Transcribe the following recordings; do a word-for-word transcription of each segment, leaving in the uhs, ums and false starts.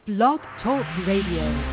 Blog Talk Radio.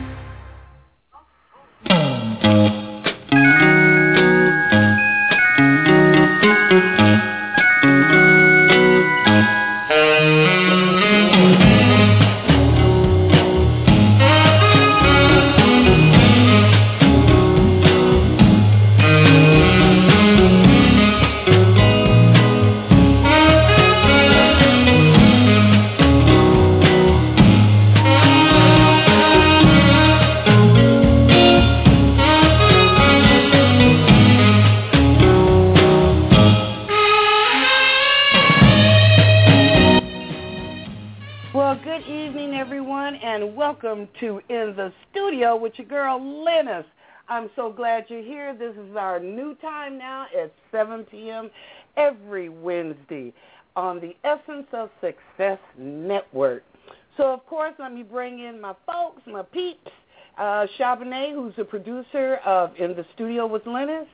To In the Studio with your girl, Lennis. I'm so glad you're here. This is our new time now at seven p.m. every Wednesday on the Essence of Success Network. So, of course, let me bring in my folks, my peeps, uh, Chabonnet, who's the producer of In the Studio with Lennis.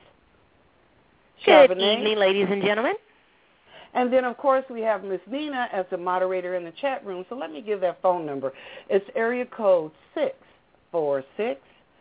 Good evening, ladies and gentlemen. And then, of course, we have Miss Nina as the moderator in the chat room. So let me give that phone number. It's area code six four six,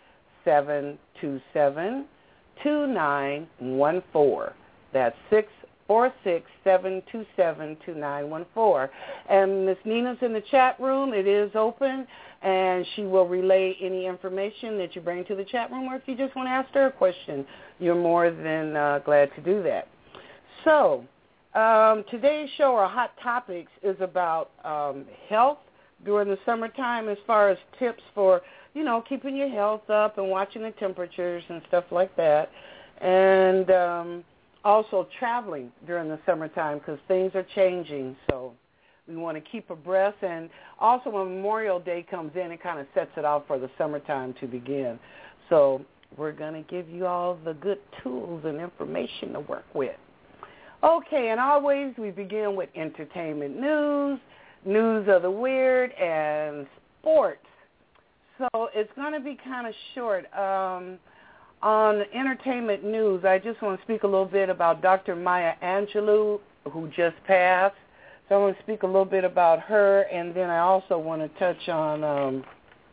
seven two seven, two nine one four. That's six four six, seven two seven, two nine one four. And Miss Nina's in the chat room. It is open, and she will relay any information that you bring to the chat room, or if you just want to ask her a question, you're more than uh, glad to do that. So, Um, today's show, our Hot Topics, is about um, health during the summertime as far as tips for, you know, keeping your health up and watching the temperatures and stuff like that. And um, also traveling during the summertime because things are changing. So we want to keep abreast. And also when Memorial Day comes in, it kind of sets it off for the summertime to begin. So we're going to give you all the good tools and information to work with. Okay, and always we begin with entertainment news, news of the weird, and sports. So it's going to be kind of short. Um, on entertainment news, I just want to speak a little bit about Doctor Maya Angelou, who just passed. So I want to speak a little bit about her, and then I also want to touch on um,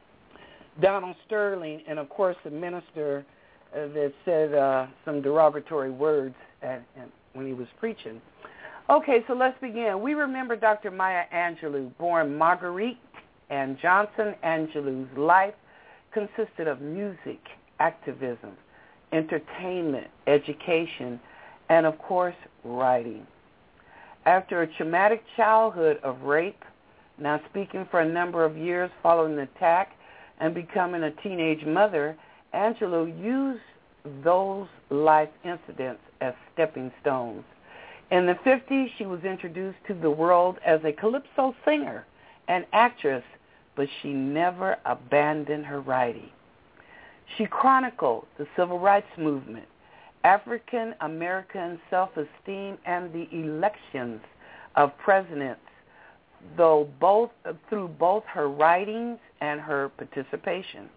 Donald Sterling and, of course, the minister uh, that said uh, some derogatory words at, at when he was preaching. Okay, so let's begin. We remember Doctor Maya Angelou, born Marguerite Ann Johnson. Angelou's life consisted of music, activism, entertainment, education, and, of course, writing. After a traumatic childhood of rape, now speaking for a number of years following the attack and becoming a teenage mother, Angelou used those life incidents as stepping stones. In the fifties, she was introduced to the world as a calypso singer and actress, but she never abandoned her writing. She chronicled the civil rights movement, African American self-esteem, and the elections of presidents, though both through both her writings and her participation.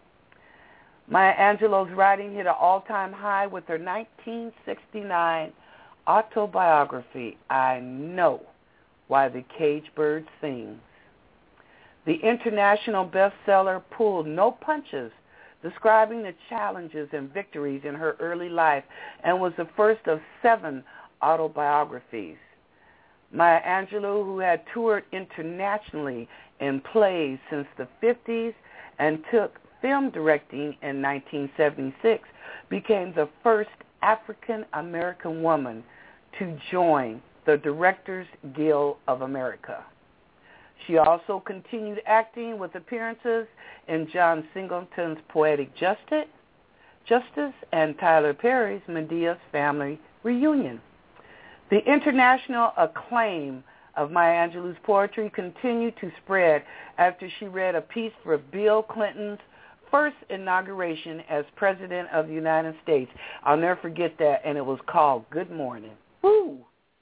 Maya Angelou's writing hit an all-time high with her nineteen sixty-nine autobiography, I Know Why the Cage Bird Sings. The international bestseller pulled no punches, describing the challenges and victories in her early life, and was the first of seven autobiographies. Maya Angelou, who had toured internationally in plays since the fifties and took film directing in nineteen seventy-six, became the first African-American woman to join the Directors Guild of America. She also continued acting with appearances in John Singleton's Poetic Justice, Justice and Tyler Perry's Medea's Family Reunion. The international acclaim of Maya Angelou's poetry continued to spread after she read a piece for Bill Clinton's first inauguration as President of the United States. I'll never forget that, and it was called Good Morning. Woo!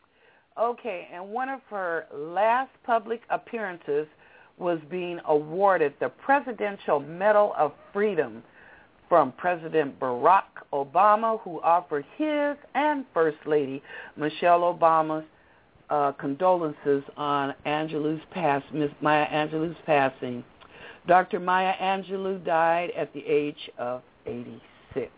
Okay, and one of her last public appearances was being awarded the Presidential Medal of Freedom from President Barack Obama, who offered his and First Lady Michelle Obama's uh, condolences on Angelou's pass, Miss Maya Angelou's passing. Doctor Maya Angelou died at the age of eighty-six.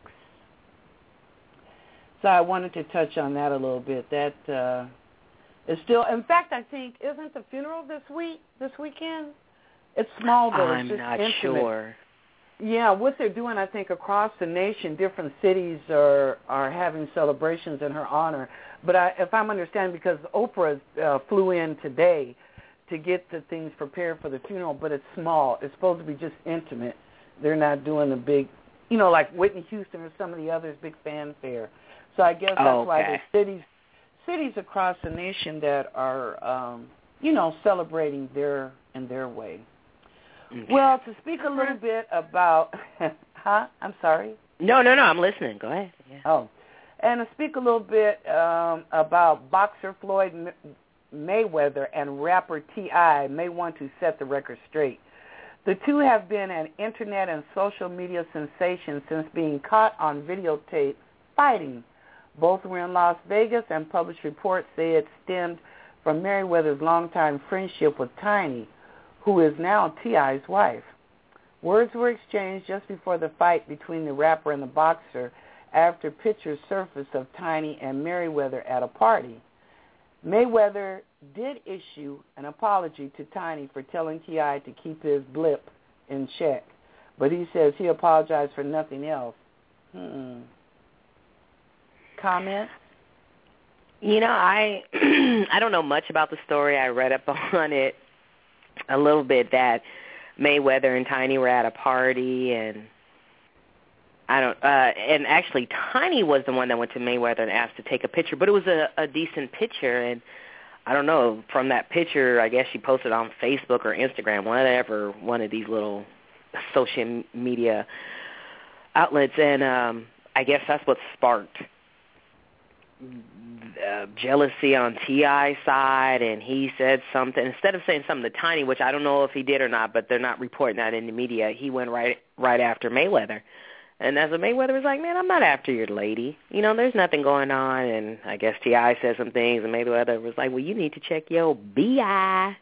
So I wanted to touch on that a little bit. That uh, is still, in fact, I think, isn't the funeral this week, this weekend? It's small, though. I'm it's just not intimate. sure. Yeah, what they're doing, I think, across the nation, different cities are are having celebrations in her honor. But I, if I'm understanding, because Oprah uh, flew in today to get the things prepared for the funeral, but it's small. It's supposed to be just intimate. They're not doing the big, you know, like Whitney Houston or some of the others, big fanfare. So I guess that's oh, okay. why there's cities, cities across the nation that are, um, you know, celebrating their in their way. Okay. Well, to speak a little bit about, huh? I'm sorry? No, no, no, I'm listening. Go ahead. Yeah. Oh, and to speak a little bit um, about boxer Floyd Mayweather and rapper T I may want to set the record straight. The two have been an internet and social media sensation since being caught on videotape fighting. Both were in Las Vegas, and published reports say it stemmed from Mayweather's longtime friendship with Tiny, who is now T I's wife. Words were exchanged just before the fight between the rapper and the boxer after pictures surfaced of Tiny and Mayweather at a party. Mayweather did issue an apology to Tiny for telling T I to keep his blip in check, but he says he apologized for nothing else. Hmm. Comment? You know, I I don't know much about the story. I read up on it a little bit, that Mayweather and Tiny were at a party, and I don't. Uh, and actually, Tiny was the one that went to Mayweather and asked to take a picture, but it was a, a decent picture, and I don't know. From that picture, I guess she posted on Facebook or Instagram, whatever, one of these little social media outlets, and um, I guess that's what sparked Uh, jealousy on T I's side, and he said something, instead of saying something to Tiny, which I don't know if he did or not, but they're not reporting that in the media, he went right right after Mayweather. And as a Mayweather was like, man, I'm not after your lady. You know, there's nothing going on. And I guess T I said some things, and Mayweather was like, well, you need to check your B I.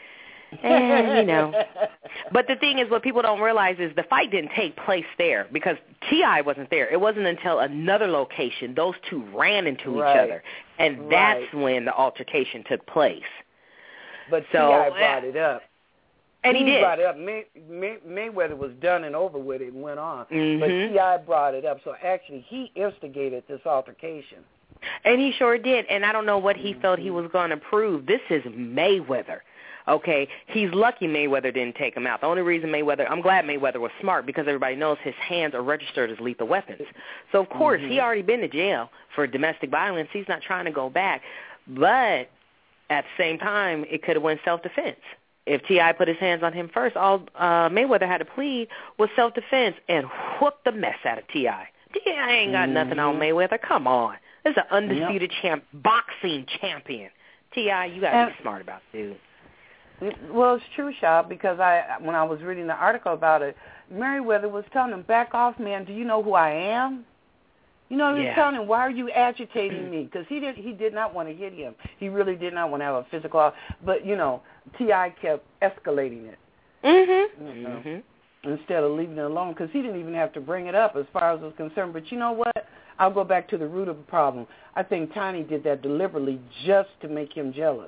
And, you know. But the thing is, what people don't realize is the fight didn't take place there because T I wasn't there. It wasn't until another location those two ran into right. each other, and that's right. when the altercation took place. But so, T I brought it up. And he, he did. brought it up. May, May, Mayweather was done and over with it and went on. Mm-hmm. But T I brought it up. So actually he instigated this altercation. And he sure did. And I don't know what he mm-hmm. felt he was going to prove. This is Mayweather. Okay, he's lucky Mayweather didn't take him out. The only reason Mayweather, I'm glad Mayweather was smart because everybody knows his hands are registered as lethal weapons. So, of course, mm-hmm. he already been to jail for domestic violence. He's not trying to go back. But at the same time, it could have went self-defense. If T I put his hands on him first, all uh, Mayweather had to plead was self-defense and whooped the mess out of T I. T I ain't got mm-hmm. nothing on Mayweather. Come on. This is an undisputed yep. champ, boxing champion. T I, you got to be smart about it, dude. Well, it's true, Shab, because I when I was reading the article about it, Mayweather was telling him, back off, man. Do you know who I am? You know, he was yeah. telling him, why are you agitating me? Because he did, he did not want to hit him. He really did not want to have a physical, but, you know, T I kept escalating it. Mm-hmm. You know, mm-hmm. instead of leaving it alone, because he didn't even have to bring it up as far as was concerned. But you know what? I'll go back to the root of the problem. I think Tiny did that deliberately just to make him jealous.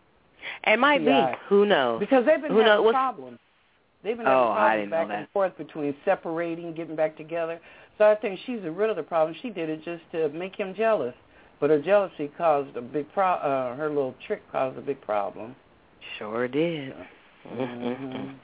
It might T I be. Who knows? Because they've been Who having knows? problems. They've been having oh, problems back and forth between separating, getting back together. So I think she's the root of the problem. She did it just to make him jealous. But her jealousy caused a big pro- uh, her little trick caused a big problem. Sure did. Mm-hmm.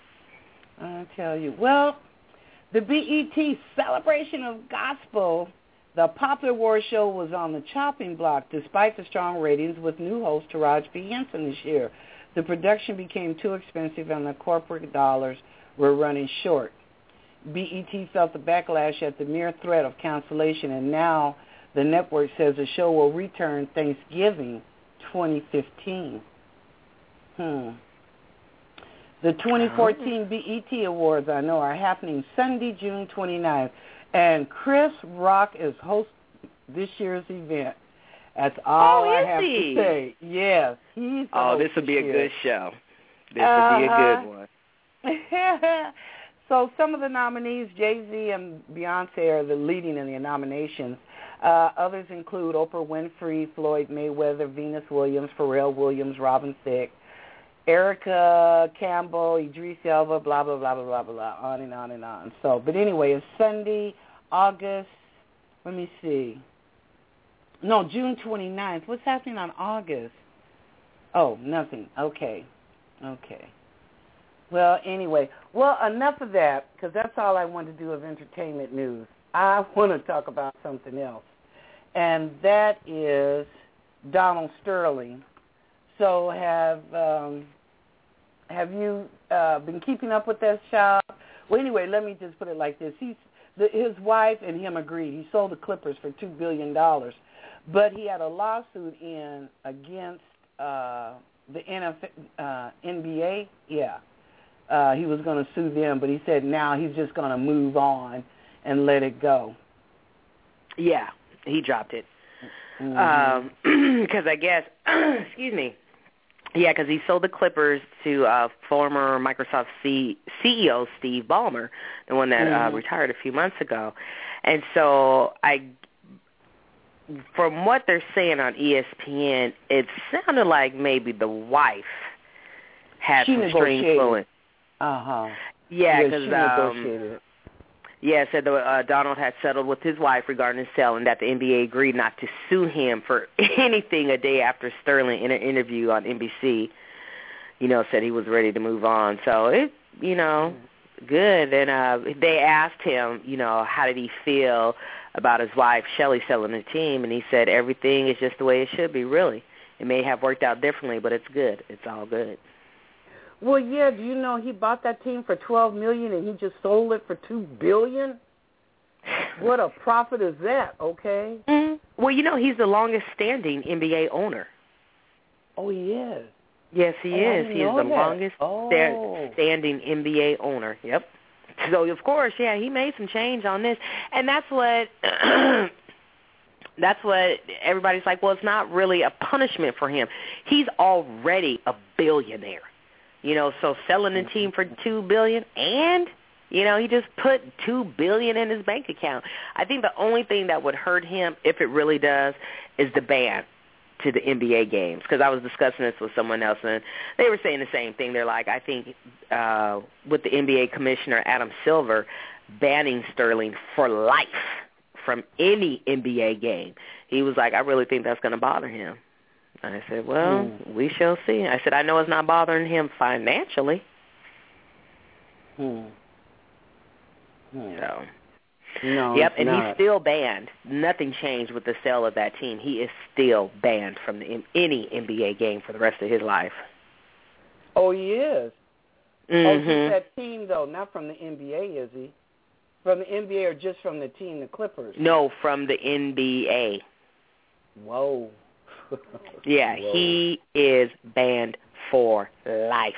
I tell you. Well, the B E T Celebration of Gospel, the popular award show, was on the chopping block despite the strong ratings with new host Taraji P. Henson this year. The production became too expensive and the corporate dollars were running short. B E T felt the backlash at the mere threat of cancellation, and now the network says the show will return Thanksgiving twenty fifteen. Hmm. The twenty fourteen B E T Awards, I know, are happening Sunday, June twenty-ninth, and Chris Rock is host this year's event. That's all oh, I have he? to say. Yes, he's the Oh, host this would be a year. good show. This uh-huh. would be a good one. So some of the nominees, Jay-Z and Beyonce, are the leading in the nominations. Uh, others include Oprah Winfrey, Floyd Mayweather, Venus Williams, Pharrell Williams, Robin Thicke, Erica Campbell, Idris Elba, blah, blah, blah, blah, blah, blah, on and on and on. So, but anyway, it's Sunday, August, let me see. No, June twenty-ninth. What's happening on August? Oh, nothing. Okay. Okay. Well, anyway, well, enough of that, because that's all I want to do of entertainment news. I want to talk about something else, and that is Donald Sterling. So have um, have you uh, been keeping up with that shop? Well, anyway, let me just put it like this. He's, the, his wife and him agreed. He sold the Clippers for two billion dollars, but he had a lawsuit in against uh, the N F L, uh, N B A. Yeah. Uh, he was going to sue them, but he said now he's just going to move on and let it go. Yeah, he dropped it. Mm-hmm. Um, because I guess, excuse me, yeah, because he sold the Clippers to uh, former Microsoft C- CEO Steve Ballmer, the one that mm-hmm. uh, retired a few months ago. And so I, from what they're saying on E S P N, it sounded like maybe the wife had she some string pulling. Uh-huh. Yeah, because yeah, um, yeah, said that uh, Donald had settled with his wife regarding his sale, and that the N B A agreed not to sue him for anything a day after Sterling, in an interview on N B C, you know, said he was ready to move on. So it, you know, good. And uh, they asked him, you know, how did he feel about his wife Shelley selling the team, and he said everything is just the way it should be. Really, it may have worked out differently, but it's good. It's all good. Well, yeah, do you know he bought that team for twelve million dollars and he just sold it for two billion dollars? What a profit is that, okay? Mm-hmm. Well, you know, he's the longest-standing N B A owner. Oh, he is? Yes, he oh, is. He is the that. longest-standing oh. N B A owner. Yep. So, of course, yeah, he made some change on this. And that's what that's what everybody's like, well, it's not really a punishment for him. He's already a billionaire. You know, so selling the team for two billion dollars and, you know, he just put two billion dollars in his bank account. I think the only thing that would hurt him, if it really does, is the ban to the N B A games. Because I was discussing this with someone else, and they were saying the same thing. They're like, I think uh, with the N B A commissioner, Adam Silver, banning Sterling for life from any N B A game, he was like, I really think that's going to bother him. I said, well, hmm. we shall see. I said, I know it's not bothering him financially. Hmm. hmm. So, no, yep, and not. he's still banned. Nothing changed with the sale of that team. He is still banned from the, in, any N B A game for the rest of his life. Oh, he is? Mm-hmm. Oh, just that team, though, not from the N B A, is he? From the N B A or just from the team, the Clippers? No, from the N B A. Whoa. Yeah, Whoa. He is banned for life.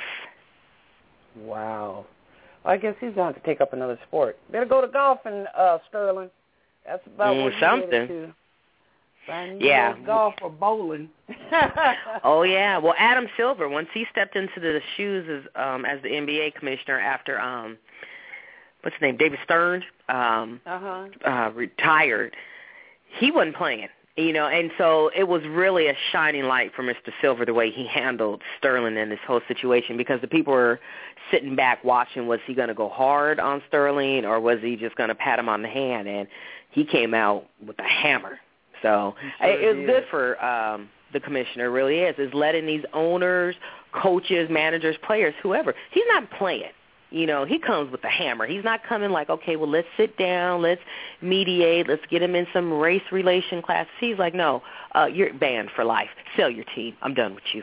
Wow. Well, I guess he's going to have to take up another sport. Better go to golf and uh, Sterling. That's about mm, what something. he's headed to. Find yeah. golf or bowling. Oh, yeah. Well, Adam Silver, once he stepped into the shoes as, um, as the N B A commissioner after, um, what's his name, David Stern, um, uh-huh. uh, retired, he wasn't playing. You know, and so it was really a shining light for Mister Silver, the way he handled Sterling and this whole situation, because the people were sitting back watching, was he going to go hard on Sterling or was he just going to pat him on the hand? And he came out with a hammer. So sure it was good for um, the commissioner, really is, is letting these owners, coaches, managers, players, whoever, he's not playing. You know, he comes with a hammer. He's not coming like, okay, well, let's sit down, let's mediate, let's get him in some race relation classes. He's like, no, uh, you're banned for life. Sell your team. I'm done with you.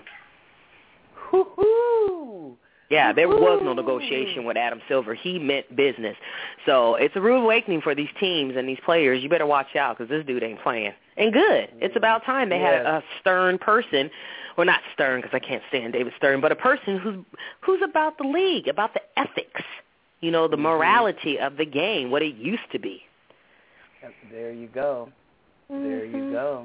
Hoo-hoo. Yeah, there was no negotiation with Adam Silver. He meant business. So it's a rude awakening for these teams and these players. You better watch out because this dude ain't playing. And good. It's about time they yes. had a stern person. Well, not stern because I can't stand David Stern, but a person who's who's about the league, about the ethics, you know, the morality of the game, what it used to be. There you go. Mm-hmm. There you go.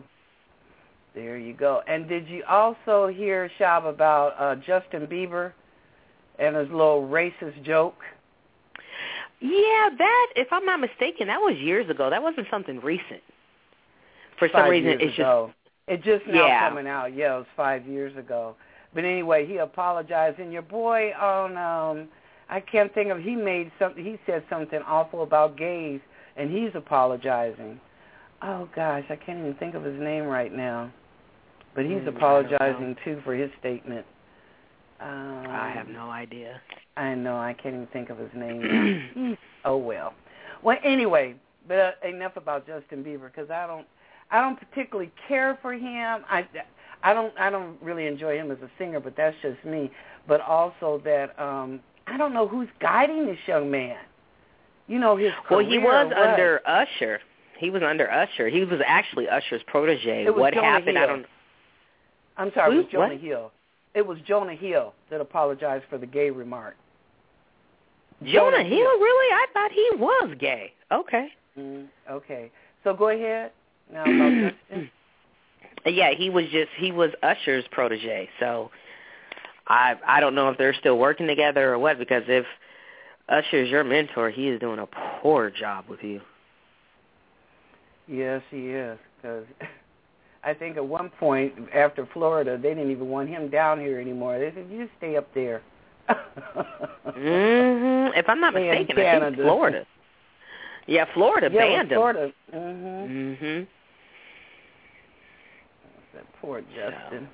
There you go. And did you also hear, Shab, about uh, Justin Bieber and his little racist joke. Yeah, that, if I'm not mistaken, that was years ago. That wasn't something recent. For some five reason, years it's ago. Just... It's just now yeah. coming out. Yeah, it was five years ago. But anyway, he apologized. And your boy on, um, I can't think of, he made something, he said something awful about gays, and he's apologizing. Oh, gosh, I can't even think of his name right now. But he's mm, apologizing, too, for his statement. Um, I have no idea. I know. I can't even think of his name now. Oh, well. Well, anyway, but uh, enough about Justin Bieber, because I don't, I don't particularly care for him. I, I don't, I don't really enjoy him as a singer, but that's just me. But also that um, I don't know who's guiding this young man. You know, his career. Well, he was under Usher. He was under Usher. He was actually Usher's protege. It was what Jonah happened? Hill. I don't. I'm sorry, Who? it was Jonah What? Hill. It was Jonah Hill that apologized for the gay remark. Jonah, Jonah Hill, Hill. really? I thought he was gay. Okay. Mm, okay. So go ahead. Now about Justin. Yeah, he was just he was Usher's protege. So I I don't know if they're still working together or what, because if Usher's your mentor, he is doing a poor job with you. Yes, he is. Because I think at one point after Florida, they didn't even want him down here anymore. They said, "You stay up there." mm-hmm. If I'm not Stay mistaken, I think Florida. Yeah, Florida yeah, banned him. Florida. Mhm. Mhm. That poor Justin.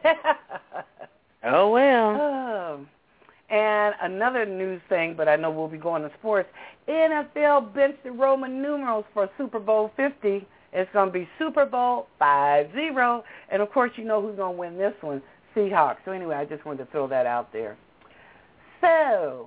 Oh well. Oh. And another news thing, but I know we'll be going to sports. N F L benched the Roman numerals for Super Bowl fifty. It's going to be Super Bowl five zero. And, of course, you know who's going to win this one, Seahawks. So, anyway, I just wanted to throw that out there. So,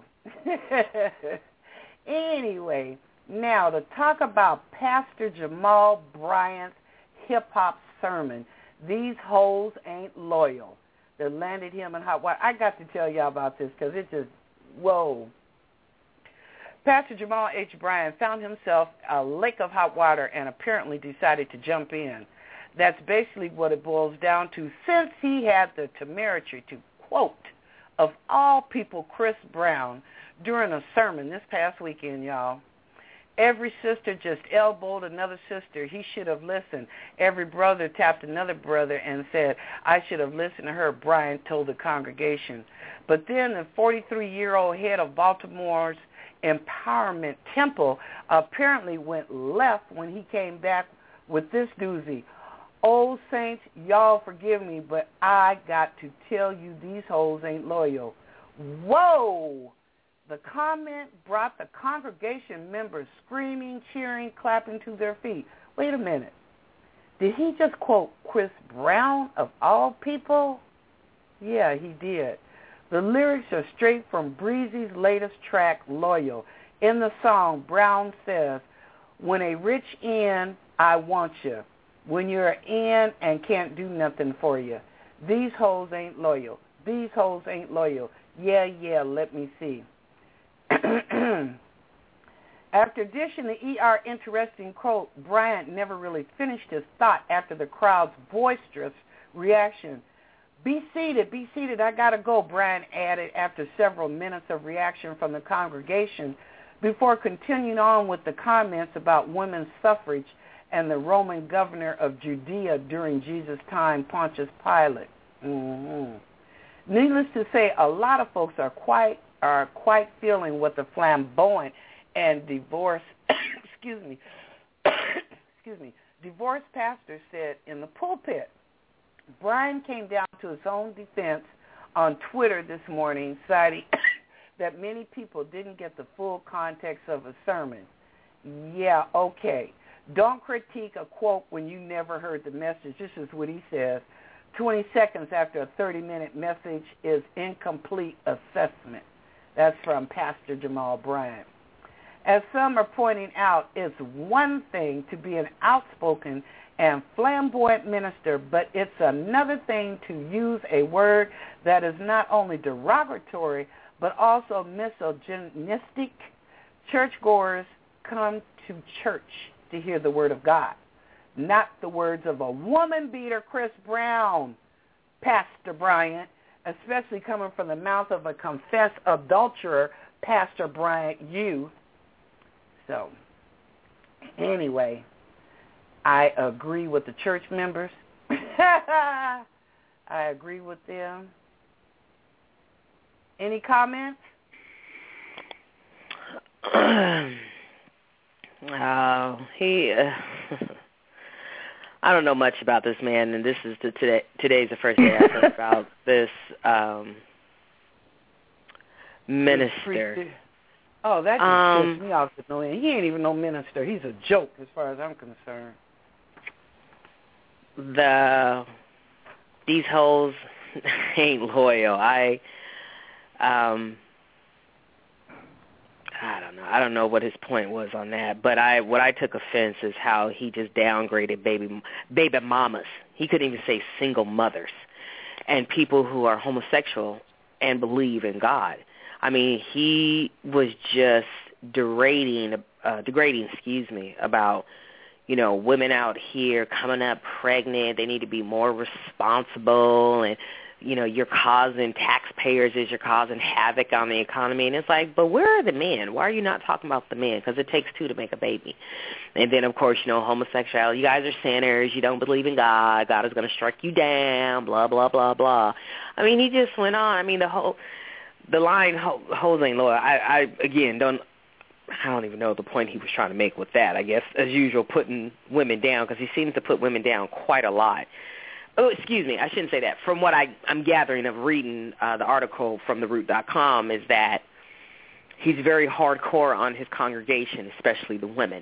anyway, now to talk about Pastor Jamal Bryant's hip-hop sermon, "These hoes ain't loyal," that landed him in hot water. I got to tell y'all about this because it just, whoa. Pastor Jamal H. Bryant found himself a lake of hot water and apparently decided to jump in. That's basically what it boils down to, since he had the temerity to quote, of all people, Chris Brown during a sermon this past weekend, y'all. Every sister just elbowed another sister. He should have listened. Every brother tapped another brother and said, "I should have listened to her," Bryant told the congregation. But then the forty-three-year-old head of Baltimore's Empowerment Temple apparently went left when he came back with this doozy. "Old saints, y'all forgive me, but I got to tell you these hoes ain't loyal." Whoa! The comment brought the congregation members screaming, cheering, clapping to their feet. Wait a minute. Did he just quote Chris Brown of all people? Yeah, he did. The lyrics are straight from Breezy's latest track, "Loyal." In the song, Brown says, "When a rich in, I want you. When you're in and can't do nothing for you. These hoes ain't loyal. These hoes ain't loyal. Yeah, yeah, let me see." After dishing the E R interesting quote, Bryant never really finished his thought after the crowd's boisterous reaction. "Be seated, be seated, I gotta go," Bryant added after several minutes of reaction from the congregation before continuing on with the comments about women's suffrage and the Roman governor of Judea during Jesus' time, Pontius Pilate. Mm-hmm. Needless to say, a lot of folks are quite are quite feeling what the flamboyant and divorced excuse me excuse me divorced pastor said in the pulpit. Brian came down to his own defense on Twitter this morning, citing that many people didn't get the full context of a sermon. Yeah, okay. Don't critique a quote when you never heard the message. This is what he says. twenty seconds after a thirty-minute message is incomplete assessment. That's from Pastor Jamal Bryant. As some are pointing out, it's one thing to be an outspoken and flamboyant minister, but it's another thing to use a word that is not only derogatory, but also misogynistic. Churchgoers come to church to hear the word of God, not the words of a woman beater, Chris Brown. Pastor Bryant, especially coming from the mouth of a confessed adulterer, Pastor Bryant Yu. So, anyway, I agree with the church members. I agree with them. Any comments? uh, he, uh, I don't know much about this man, and this is the, today. Today's the first day I've heard about this um, minister. Oh, that just um, pissed me off to no end. He ain't even no minister. He's a joke as far as I'm concerned. The these hoes ain't loyal. I um I don't know. I don't know what his point was on that, but I what I took offense is how he just downgraded baby baby mamas. He couldn't even say single mothers and people who are homosexual and believe in God. I mean, he was just degrading, uh, degrading, excuse me, about, you know, women out here coming up pregnant. They need to be more responsible, and, you know, you're causing taxpayers as you're causing havoc on the economy. And it's like, but where are the men? Why are you not talking about the men? Because it takes two to make a baby. And then, of course, you know, homosexuality. You guys are sinners. You don't believe in God. God is going to strike you down, blah, blah, blah, blah. I mean, he just went on. I mean, the whole... The line, hoes ain't loyal, I, I, again, don't, I don't even know the point he was trying to make with that, I guess, as usual, putting women down, because he seems to put women down quite a lot. Oh, excuse me, I shouldn't say that. From what I, I'm gathering of reading uh, the article from the root dot com is that he's very hardcore on his congregation, especially the women.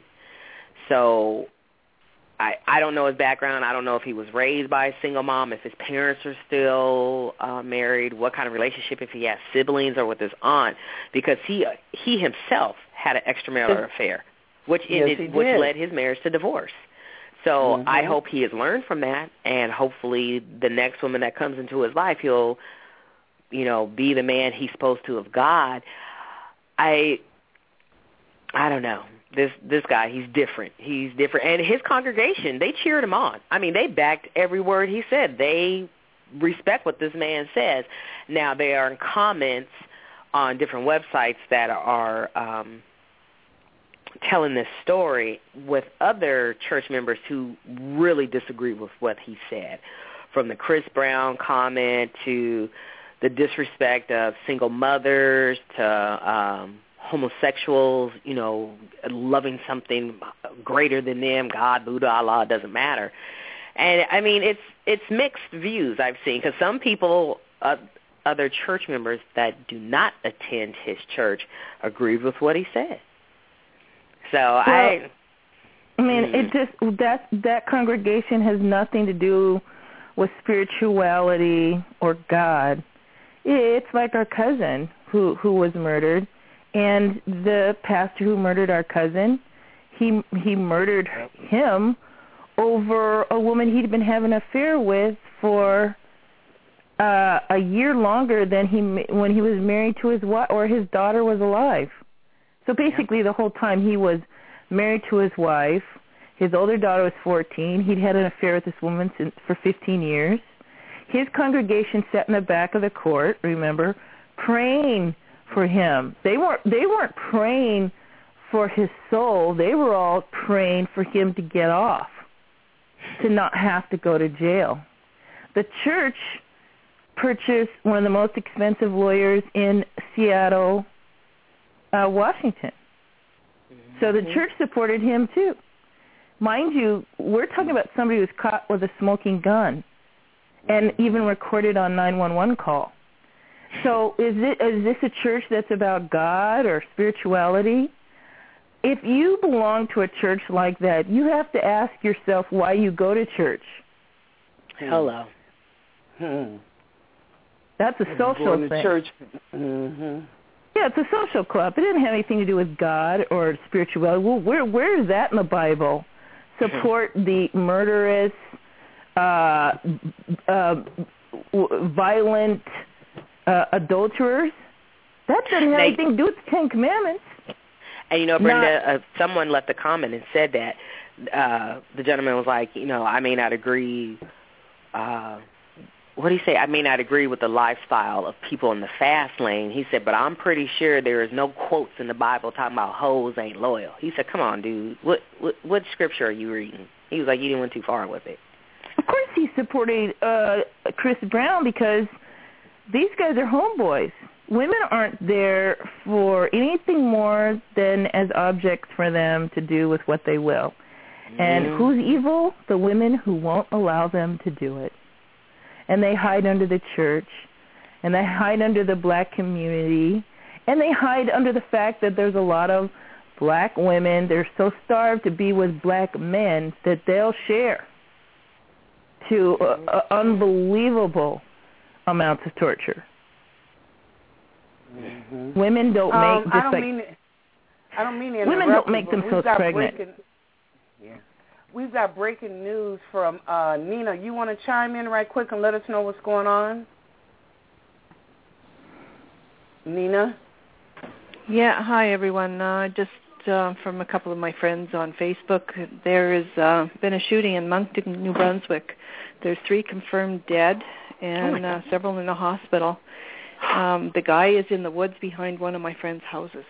So I, I don't know his background. I don't know if he was raised by a single mom, if his parents are still uh, married, what kind of relationship, if he has siblings or with his aunt, because he he himself had an extramarital affair, which ended, yes, which led his marriage to divorce. So mm-hmm. I hope he has learned from that, and hopefully the next woman that comes into his life, he'll, you know, be the man he's supposed to of God. I I don't know. This this guy, he's different. He's different. And his congregation, they cheered him on. I mean, they backed every word he said. They respect what this man says. Now, there are comments on different websites that are um, telling this story with other church members who really disagree with what he said, from the Chris Brown comment to the disrespect of single mothers to um, homosexuals, you know, loving something greater than them, God, Buddha, Allah, doesn't matter. And, I mean, it's it's mixed views I've seen, because some people, uh, other church members that do not attend his church, agree with what he said. So well, I... I mean, mm. it just, that, that congregation has nothing to do with spirituality or God. It's like our cousin who, who was murdered. And the pastor who murdered our cousin, he he murdered him over a woman he'd been having an affair with for uh, a year longer than he when he was married to his wife, or his daughter was alive. So basically, yeah. the whole time he was married to his wife. His older daughter was fourteen. He'd had an affair with this woman since, for fifteen years. His congregation sat in the back of the court, remember, praying for him. They weren't they weren't praying for his soul. They were all praying for him to get off, to not have to go to jail. The church purchased one of the most expensive lawyers in Seattle, uh, Washington. Mm-hmm. So the church supported him too. Mind you, we're talking about somebody who was caught with a smoking gun and even recorded on nine one one call. So is it is this a church that's about God or spirituality? If you belong to a church like that, you have to ask yourself why you go to church. Hello. Hmm. That's a social going to thing. Church. Mm-hmm. Yeah, it's a social club. It didn't have anything to do with God or spirituality. Well, where where is that in the Bible? Support the murderous, uh, uh, violent uh, adulterers? That doesn't have they, anything to do with the Ten Commandments. And, you know, Brenda, not, uh, someone left a comment and said that. Uh, the gentleman was like, you know, I may not agree uh, what did he say? I may not agree with the lifestyle of people in the fast lane. He said, but I'm pretty sure there is no quotes in the Bible talking about hoes ain't loyal. He said, come on, dude. What what, what scripture are you reading? He was like, you didn't went too far with it. Of course he supported uh, Chris Brown because these guys are homeboys. Women aren't there for anything more than as objects for them to do with what they will. Mm. And who's evil? The women who won't allow them to do it. And they hide under the church, and they hide under the black community, and they hide under the fact that there's a lot of black women. They're so starved to be with black men that they'll share to uh, uh, unbelievable amounts of torture. Mm-hmm. Women don't um, make just I don't like mean it, I don't mean to women don't make themselves pregnant. Breaking, yeah. We've got breaking news from uh, Nina. You want to chime in right quick and let us know what's going on? Nina? Yeah, hi, everyone. Uh, just uh, from a couple of my friends on Facebook, there has uh, been a shooting in Moncton, New Brunswick. There's three confirmed dead and oh uh, several in the hospital. Um, the guy is in the woods behind one of my friends' houses.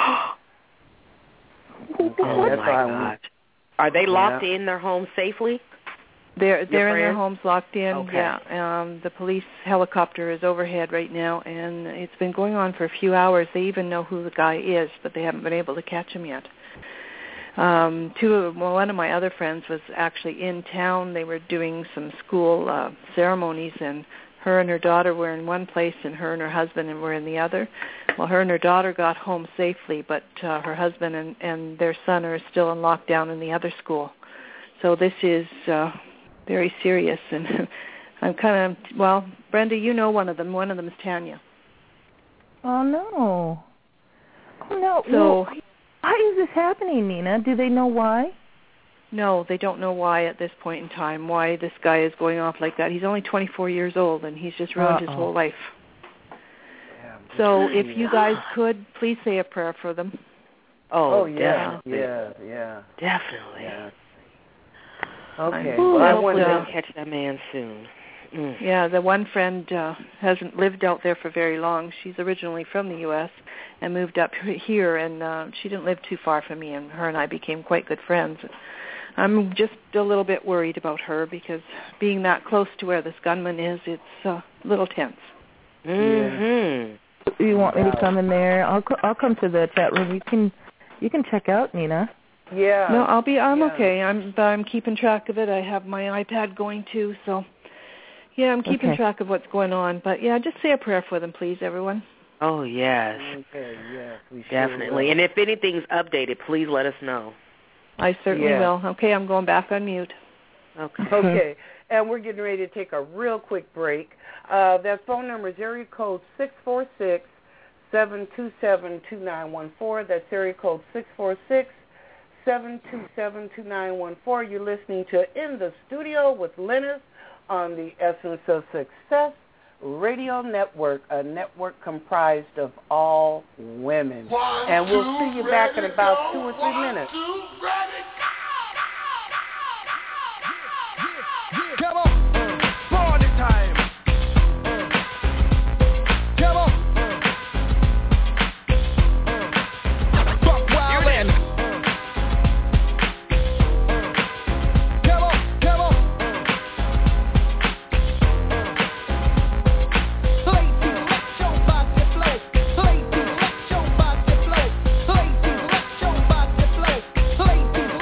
Oh, my God. Are they locked yeah. in their home safely? They're they're in their homes locked in. Okay. Yeah. Um, the police helicopter is overhead right now, and it's been going on for a few hours. They even know who the guy is, but they haven't been able to catch him yet. Um, two of well, one of my other friends was actually in town. They were doing some school uh, ceremonies, and her and her daughter were in one place, and her and her husband were in the other. Well, her and her daughter got home safely, but uh, her husband and, and their son are still in lockdown in the other school. So this is uh, very serious, and I'm kind of, well, Brenda, you know one of them. One of them is Tanya. Oh, no. Oh, no. So, well, why is this happening, Nina? Do they know why? No, they don't know why at this point in time, why this guy is going off like that. He's only twenty-four years old, and he's just ruined Uh-oh. his whole life. So if you guys could, please say a prayer for them. Oh, oh yeah, definitely. yeah, yeah. Definitely. Yeah. Okay. Well, I want uh, to catch that man soon. Mm. Yeah, the one friend uh, hasn't lived out there for very long. She's originally from the U S and moved up here, and uh, she didn't live too far from me, and her and I became quite good friends. I'm just a little bit worried about her because being that close to where this gunman is, it's uh, a little tense. Mm-hmm. You want me to come in there? I'll I'll come to the chat room. You can you can check out, Nina. Yeah. No, I'll be. I'm yeah. okay. I'm I'm keeping track of it. I have my iPad going too, so yeah, I'm keeping okay. track of what's going on. But yeah, just say a prayer for them, please, everyone. Oh yes. Okay. Yes. We definitely. Sure and if anything's updated, please let us know. I certainly yeah. will. Okay, I'm going back on mute. Okay. Okay. And we're getting ready to take a real quick break. Uh, that phone number is area code six four six, seven two seven, two nine one four. That's area code six four six, seven two seven, two nine one four. You're listening to In the Studio with Lennis on the Essence of Success Radio Network, a network comprised of all women. One, and we'll two, see you back in about two or three one, minutes. Two, ready, go! Come on, uh, party time. Uh, come on, uh, fuck wild and uh, come on, come on. Ladies, let your body flow. Ladies, let your body flow. Ladies, let your body flow. Ladies,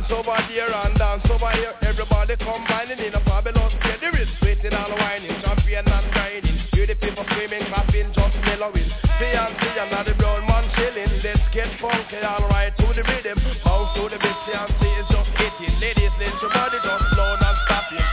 dance over there and dance over here. Everybody combining in a fabulous state. There is sweating and whining, champagne and grinding. Hear the people screaming, clapping, just mellowing. Fiancé and now the brown man chilling. Let's get funky, alright, to the rhythm. Bounce to the beat, fiancé is just hitting. Ladies, let your body just slow and stop it.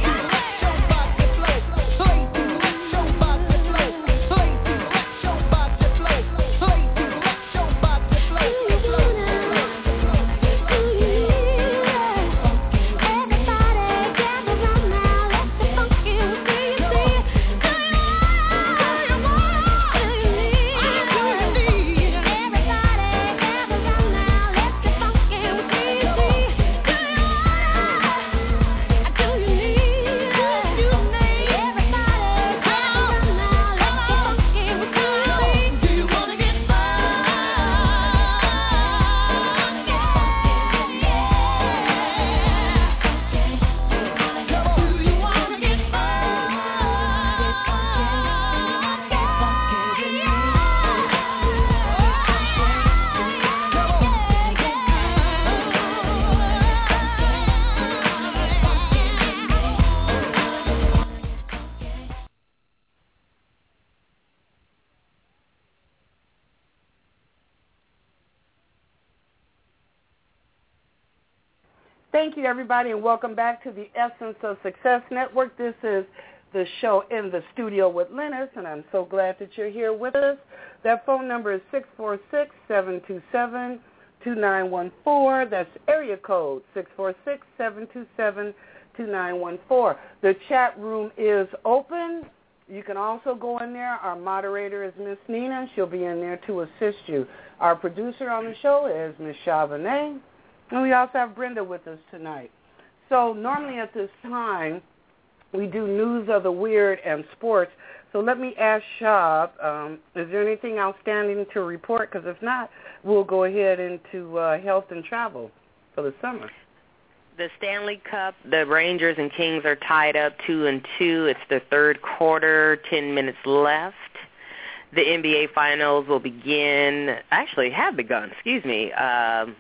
Thank you, everybody, and welcome back to the Essence of Success Network. This is the show In the Studio with Lennis, and I'm so glad that you're here with us. That phone number is six four six, seven two seven, two nine one four. That's area code six four six, seven two seven, two nine one four. The chat room is open. You can also go in there. Our moderator is Miss Nina. She'll be in there to assist you. Our producer on the show is Miss Chavonnet. And we also have Brenda with us tonight. So normally at this time, we do news of the weird and sports. So let me ask Shav, um, is there anything outstanding to report? Because if not, we'll go ahead into uh, health and travel for the summer. The Stanley Cup, the Rangers and Kings are tied up two and two. It's the third quarter, ten minutes left. The N B A Finals will begin, actually have begun, excuse me, um,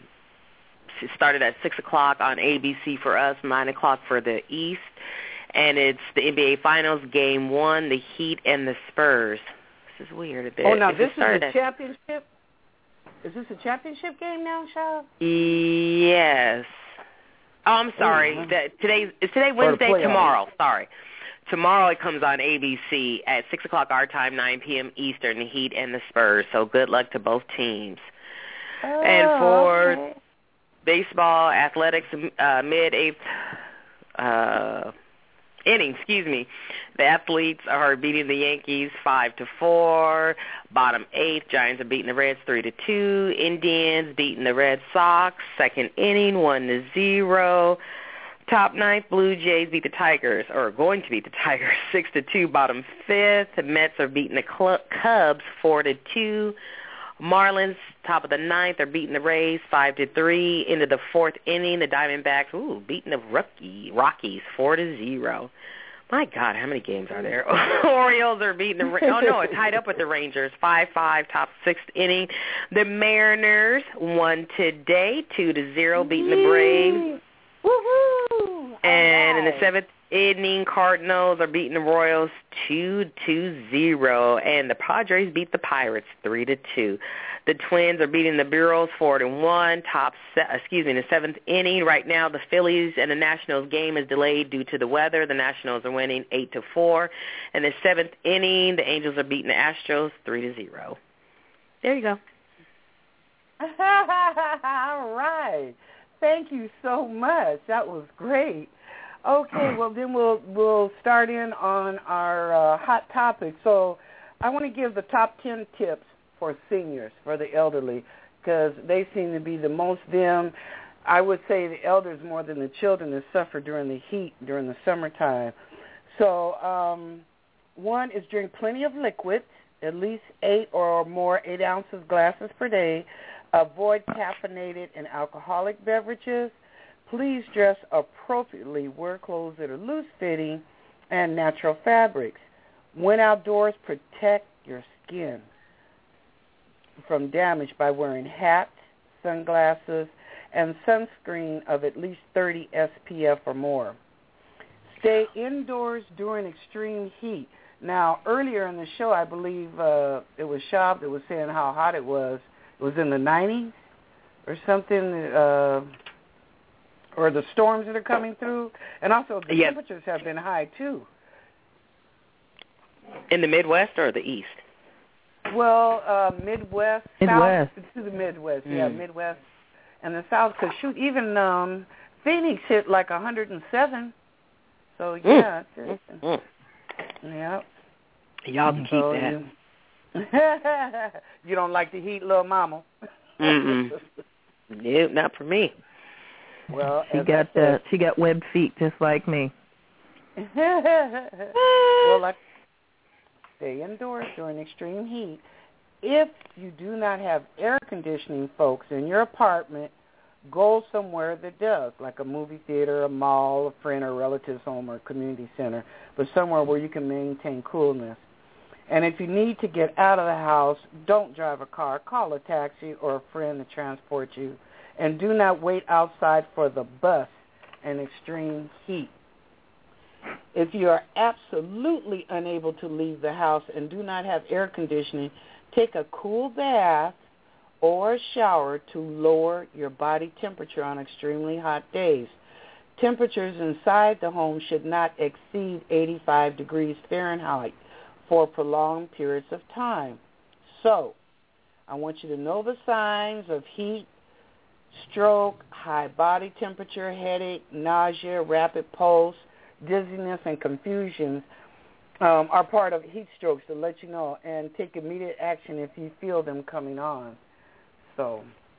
it started at six o'clock on A B C for us, nine o'clock for the East. And it's the N B A Finals, Game one, the Heat and the Spurs. This is weird. It, oh, now this is a at, championship? Is this a championship game now, Shav? Yes. Oh, I'm sorry. Oh, that, today, is today Wednesday? Tomorrow. Sorry. Tomorrow it comes on A B C at six o'clock our time, nine p.m. Eastern, the Heat and the Spurs. So good luck to both teams. Oh, and for... okay. Baseball, athletics, uh, mid-eighth uh, inning, excuse me. The athletes are beating the Yankees five to four. Bottom eighth, Giants are beating the Reds three to two. Indians beating the Red Sox. Second inning, one to zero. Top ninth, Blue Jays beat the Tigers, or are going to beat the Tigers six to two. Bottom fifth, the Mets are beating the Cl- Cubs four to two. Marlins, top of the ninth, are beating the Rays five to three. Into the fourth inning, the Diamondbacks, ooh, beating the rookie, Rockies four to zero. My God, how many games are there? Orioles are beating the, oh no, it's tied up with the Rangers five five, top sixth inning. The Mariners won today, two to zero, beating the Braves. Woohoo! And in the seventh inning, Cardinals are beating the Royals two to zero, and the Padres beat the Pirates three to two. The Twins are beating the Bureaus four to one. Top, se- excuse me, in the seventh inning. Right now, the Phillies and the Nationals game is delayed due to the weather. The Nationals are winning eight to four. In the seventh inning, the Angels are beating the Astros three to zero. There you go. All right. Thank you so much. That was great. Okay, well then we'll we'll start in on our uh, hot topic. So I want to give the top ten tips for seniors, for the elderly, because they seem to be the most them. I would say the elders more than the children that suffer during the heat during the summertime. So um, one is drink plenty of liquids, at least eight or more eight ounces glasses per day. Avoid caffeinated and alcoholic beverages. Please dress appropriately. Wear clothes that are loose-fitting and natural fabrics. When outdoors, protect your skin from damage by wearing hats, sunglasses, and sunscreen of at least thirty S P F or more. Stay indoors during extreme heat. Now, earlier in the show, I believe uh, it was Shab that was saying how hot it was. It was in the nineties or something, uh, or the storms that are coming through. And also the yes. temperatures have been high, too. In the Midwest or the East? Well, uh, Midwest, Midwest. South to the Midwest, mm. yeah, Midwest and the South. Because, shoot, even um, Phoenix hit like one hundred seven. So, yeah. Mm. Mm. Yeah. Y'all can keep so that. You, you don't like the heat, little mama? Mm-mm. Nope, not for me. Well, she got the, she got webbed feet just like me. Well, like, stay indoors during extreme heat. If you do not have air conditioning, folks, in your apartment, go somewhere that does, like a movie theater, a mall, a friend or relative's home or community center, but somewhere where you can maintain coolness. And if you need to get out of the house, don't drive a car. Call a taxi or a friend to transport you. And do not wait outside for the bus in extreme heat. If you are absolutely unable to leave the house and do not have air conditioning, take a cool bath or a shower to lower your body temperature on extremely hot days. Temperatures inside the home should not exceed eighty-five degrees Fahrenheit for prolonged periods of time. So, I want you to know the signs of heat, stroke, high body temperature, headache, nausea, rapid pulse, dizziness, and confusion um, are part of heat strokes to let you know, and take immediate action if you feel them coming on. So,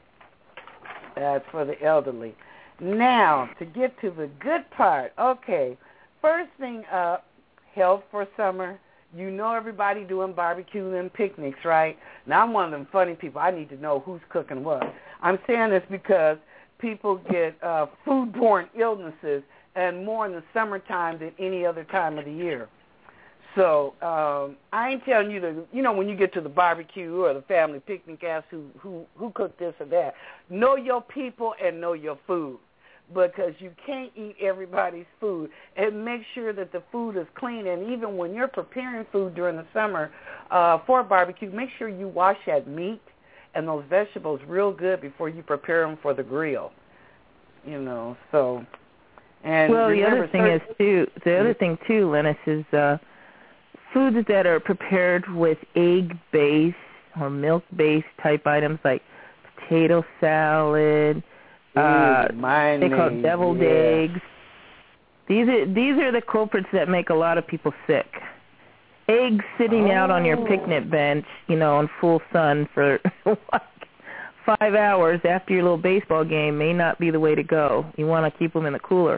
that's for the elderly. Now, to get to the good part, okay, first thing up, health for summer. You know everybody doing barbecue and picnics, right? Now, I'm one of them funny people. I need to know who's cooking what. I'm saying this because people get uh, foodborne illnesses, and more in the summertime than any other time of the year. So um, I ain't telling you to, you know, when you get to the barbecue or the family picnic, ask who, who, who cooked this or that. Know your people and know your food, because you can't eat everybody's food. And make sure that the food is clean. And even when you're preparing food during the summer uh, for barbecue, make sure you wash that meat and those vegetables real good before you prepare them for the grill. You know, so. And well, the other thing certain, is too. The other thing too, Lennis, is uh, foods that are prepared with egg-based or milk-based type items like potato salad. Uh, Ooh, they call it deviled yeah. eggs. These are these are the culprits that make a lot of people sick. Eggs sitting oh. out on your picnic bench, you know, in full sun for like five hours after your little baseball game may not be the way to go. You want to keep them in the cooler.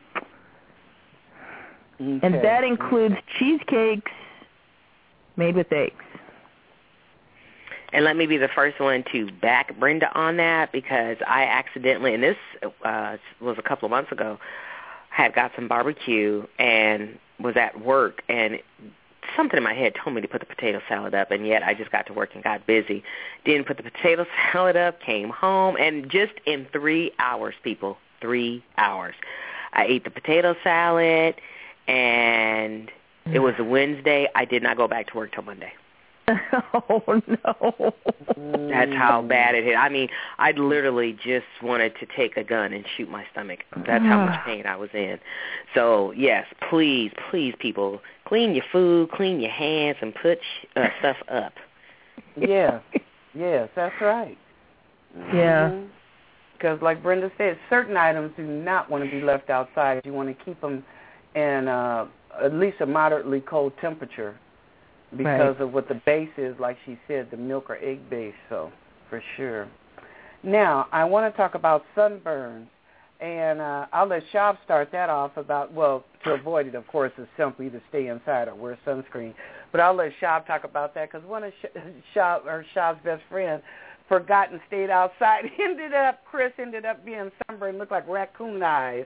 Okay. And that includes cheesecakes made with eggs. And let me be the first one to back Brenda on that, because I accidentally, and this uh, was a couple of months ago, had got some barbecue and was at work, and something in my head told me to put the potato salad up, and yet I just got to work and got busy. Didn't put the potato salad up, came home, and just in three hours, people, three hours, I ate the potato salad, and it was a Wednesday. I did not go back to work till Monday. Oh, no. That's how bad it hit. I mean, I literally just wanted to take a gun and shoot my stomach. That's how much pain I was in. So, yes, please, please, people, clean your food, clean your hands, and put uh, stuff up. Yes, yes, that's right. Yeah. Because mm-hmm. like Brenda said, certain items do not want to be left outside. You want to keep them in uh, at least a moderately cold temperature, because right. of what the base is, like she said, the milk or egg base, so for sure. Now, I want to talk about sunburns, and uh, I'll let Shab start that off about, well, to avoid it, of course, is simple, either stay inside or wear sunscreen. But I'll let Shab talk about that, because one of Shab, or Shab's best friends forgot and stayed outside. Ended up, Chris ended up being sunburned, looked like raccoon eyes.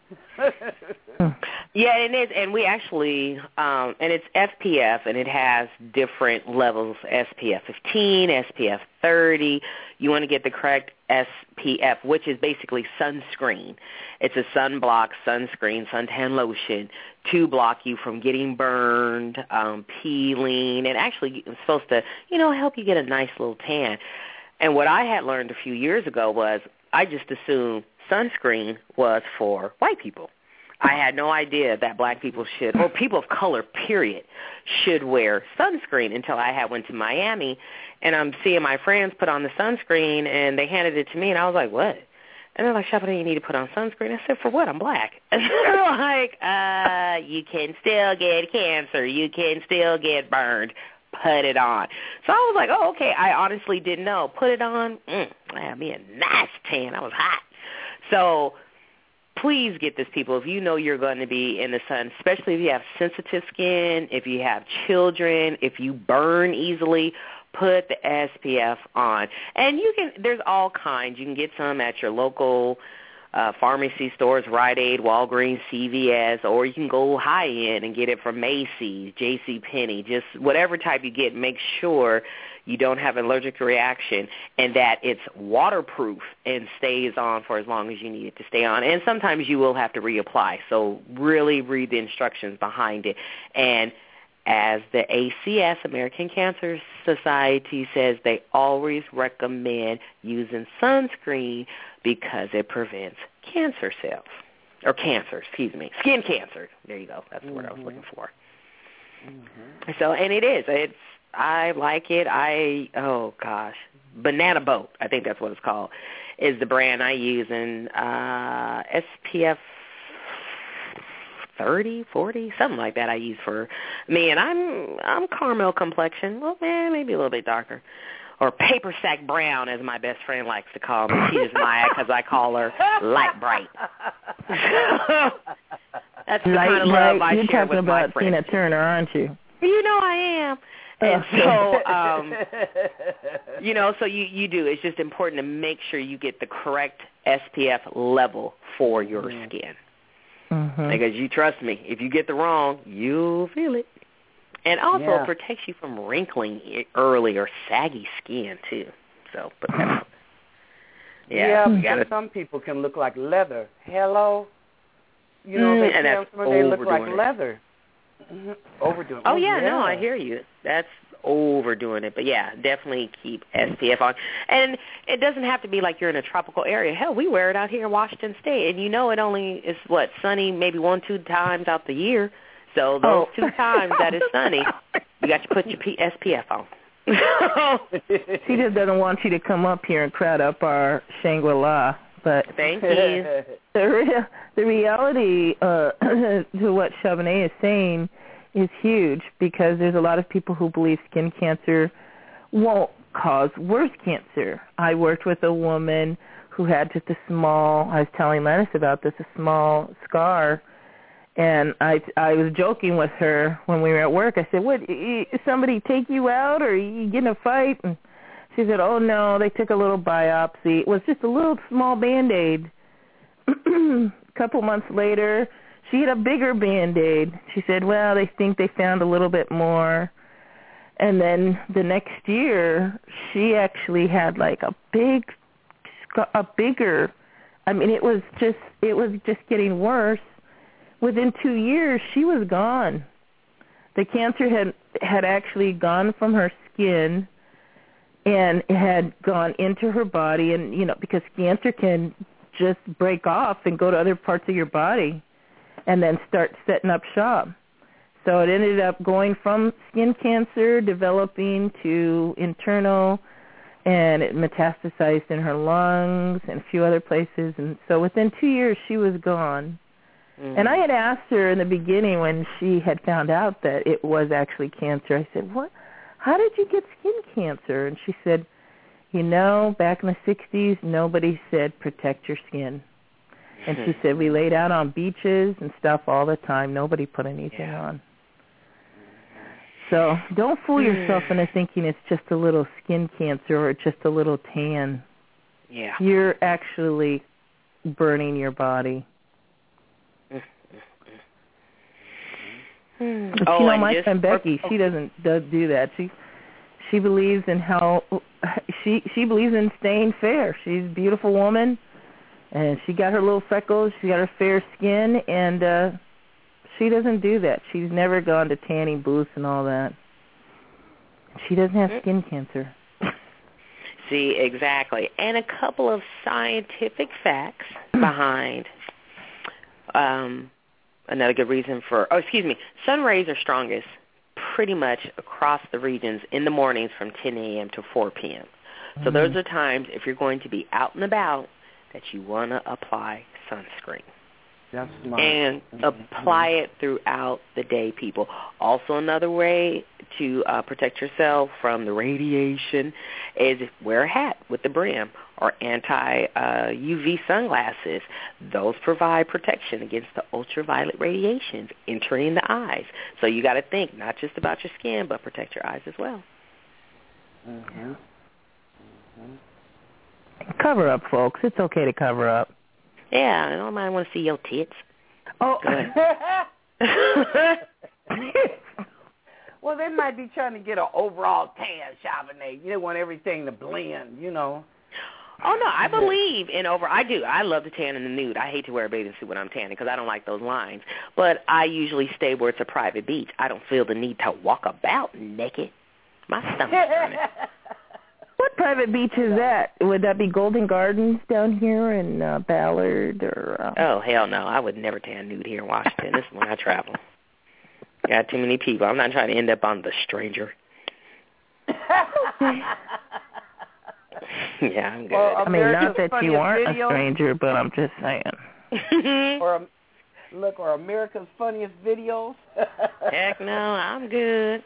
Yeah, it is, and we actually, um, and it's S P F, and it has different levels, S P F fifteen, S P F thirty. You want to get the correct S P F, which is basically sunscreen. It's a sunblock, sunscreen, suntan lotion to block you from getting burned, um, peeling, and actually it's supposed to, you know, help you get a nice little tan. And what I had learned a few years ago was I just assumed sunscreen was for white people. I had no idea that black people should, or people of color, period, should wear sunscreen until I had went to Miami, and I'm seeing my friends put on the sunscreen, and they handed it to me, and I was like, what? And they're like, Shoppa, you need to put on sunscreen. I said, for what? I'm black. And they're like, uh, you can still get cancer. You can still get burned. Put it on. So I was like, oh, okay. I honestly didn't know. Put it on. Mm, I had me a nice tan. I was hot. So please get this, people. If you know you're going to be in the sun, especially if you have sensitive skin, if you have children, if you burn easily, put the S P F on. And you can, there's all kinds. You can get some at your local uh, pharmacy stores, Rite Aid, Walgreens, C V S, or you can go high end and get it from Macy's, J C Penney, just whatever type you get. Make sure you don't have an allergic reaction and that it's waterproof and stays on for as long as you need it to stay on. And sometimes you will have to reapply, so really read the instructions behind it. And as the A C S, American Cancer Society, says, they always recommend using sunscreen because it prevents cancer cells, or cancer, excuse me, skin cancer. There you go. That's the word mm-hmm. I was looking for. Mm-hmm. So, and it is. It's, I like it. I, oh, gosh, Banana Boat, I think that's what it's called, is the brand I use, and uh, S P F thirty, forty, something like that I use for me. And I'm I'm caramel complexion. Well, man, maybe a little bit darker. Or paper sack brown, as my best friend likes to call me. She is Maya because I call her light bright. That's the light kind of bright. love I You're share talking with my about friends. Tina Turner, aren't you? You know I am. And so, um, you know, so you, you do. It's just important to make sure you get the correct S P F level for your mm. skin. Mm-hmm. Because you trust me, if you get the wrong, you'll feel it. And also yeah. it protects you from wrinkling early or saggy skin, too. So, but that's, yeah, yeah because some people can look like leather. Hello? You know, mm, they, and that's they look like it. leather. Mm-hmm. Overdoing it. Oh, oh yeah, yeah, no, I hear you. That's overdoing it. But, yeah, definitely keep S P F on. And it doesn't have to be like you're in a tropical area. Hell, we wear it out here in Washington State. And you know it only is, what, sunny maybe one, two times out the year. So those oh. two times that is sunny, you got to put your P- S P F on. She just doesn't want you to come up here and crowd up our Shangri-La. But thank you. The, real, the reality uh, to what Chauvenet is saying is huge, because there's a lot of people who believe skin cancer won't cause worse cancer. I worked with a woman who had just a small, I was telling Lennis about this, a small scar. And I I was joking with her when we were at work. I said, what, somebody take you out or you get in a fight? And she said, oh, no, they took a little biopsy. It was just a little small Band-Aid. A couple months later, she had a bigger Band-Aid. She said, well, they think they found a little bit more. And then the next year, she actually had like a big, a bigger, I mean, it was just, it was just getting worse. Within two years, she was gone. The cancer had had actually gone from her skin, and it had gone into her body. And, you know, because cancer can just break off and go to other parts of your body and then start setting up shop. So it ended up going from skin cancer, developing to internal, and it metastasized in her lungs and a few other places. And so within two years, she was gone. Mm-hmm. And I had asked her in the beginning when she had found out that it was actually cancer, I said, "What? How did you get skin cancer?" And she said, you know, back in the sixties, nobody said protect your skin. And she said, we laid out on beaches and stuff all the time. Nobody put anything yeah. on. So don't fool yourself into thinking it's just a little skin cancer or just a little tan. Yeah. You're actually burning your body. But oh, you know, my just, friend Becky, she doesn't does do that. She she believes in how she she believes in staying fair. She's a beautiful woman, and she got her little freckles. She got her fair skin, and uh, she doesn't do that. She's never gone to tanning booths and all that. She doesn't have skin cancer. See, exactly. And a couple of scientific facts behind um, another good reason for, oh, excuse me, sun rays are strongest pretty much across the regions in the mornings from ten a.m. to four p.m. So mm-hmm. those are times, if you're going to be out and about, that you want to apply sunscreen. That's smart. And apply it throughout the day, people. Also, another way to uh, protect yourself from the radiation is wear a hat with the brim or anti-U V uh, sunglasses. Those provide protection against the ultraviolet radiations entering the eyes. So you got to think not just about your skin, but protect your eyes as well. Mm-hmm. Mm-hmm. Cover up, folks. It's okay to cover up. Yeah, I don't mind want to see your tits. Oh. Well, they might be trying to get an overall tan, Charbonnet. You don't want everything to blend, you know. Oh, no, I believe in over. I do. I love to tan in the nude. I hate to wear a bathing suit when I'm tanning because I don't like those lines. But I usually stay where it's a private beach. I don't feel the need to walk about naked. My stomach's burning. What private beach is that? Would that be Golden Gardens down here in uh, Ballard? Or? Uh... Oh, hell no. I would never tan nude here in Washington. This is when I travel. Got too many people. I'm not trying to end up on The Stranger. Yeah, I'm good. Well, I mean, not that you aren't video. a stranger, but I'm just saying. or um, Look, or America's Funniest Videos. Heck no, I'm good.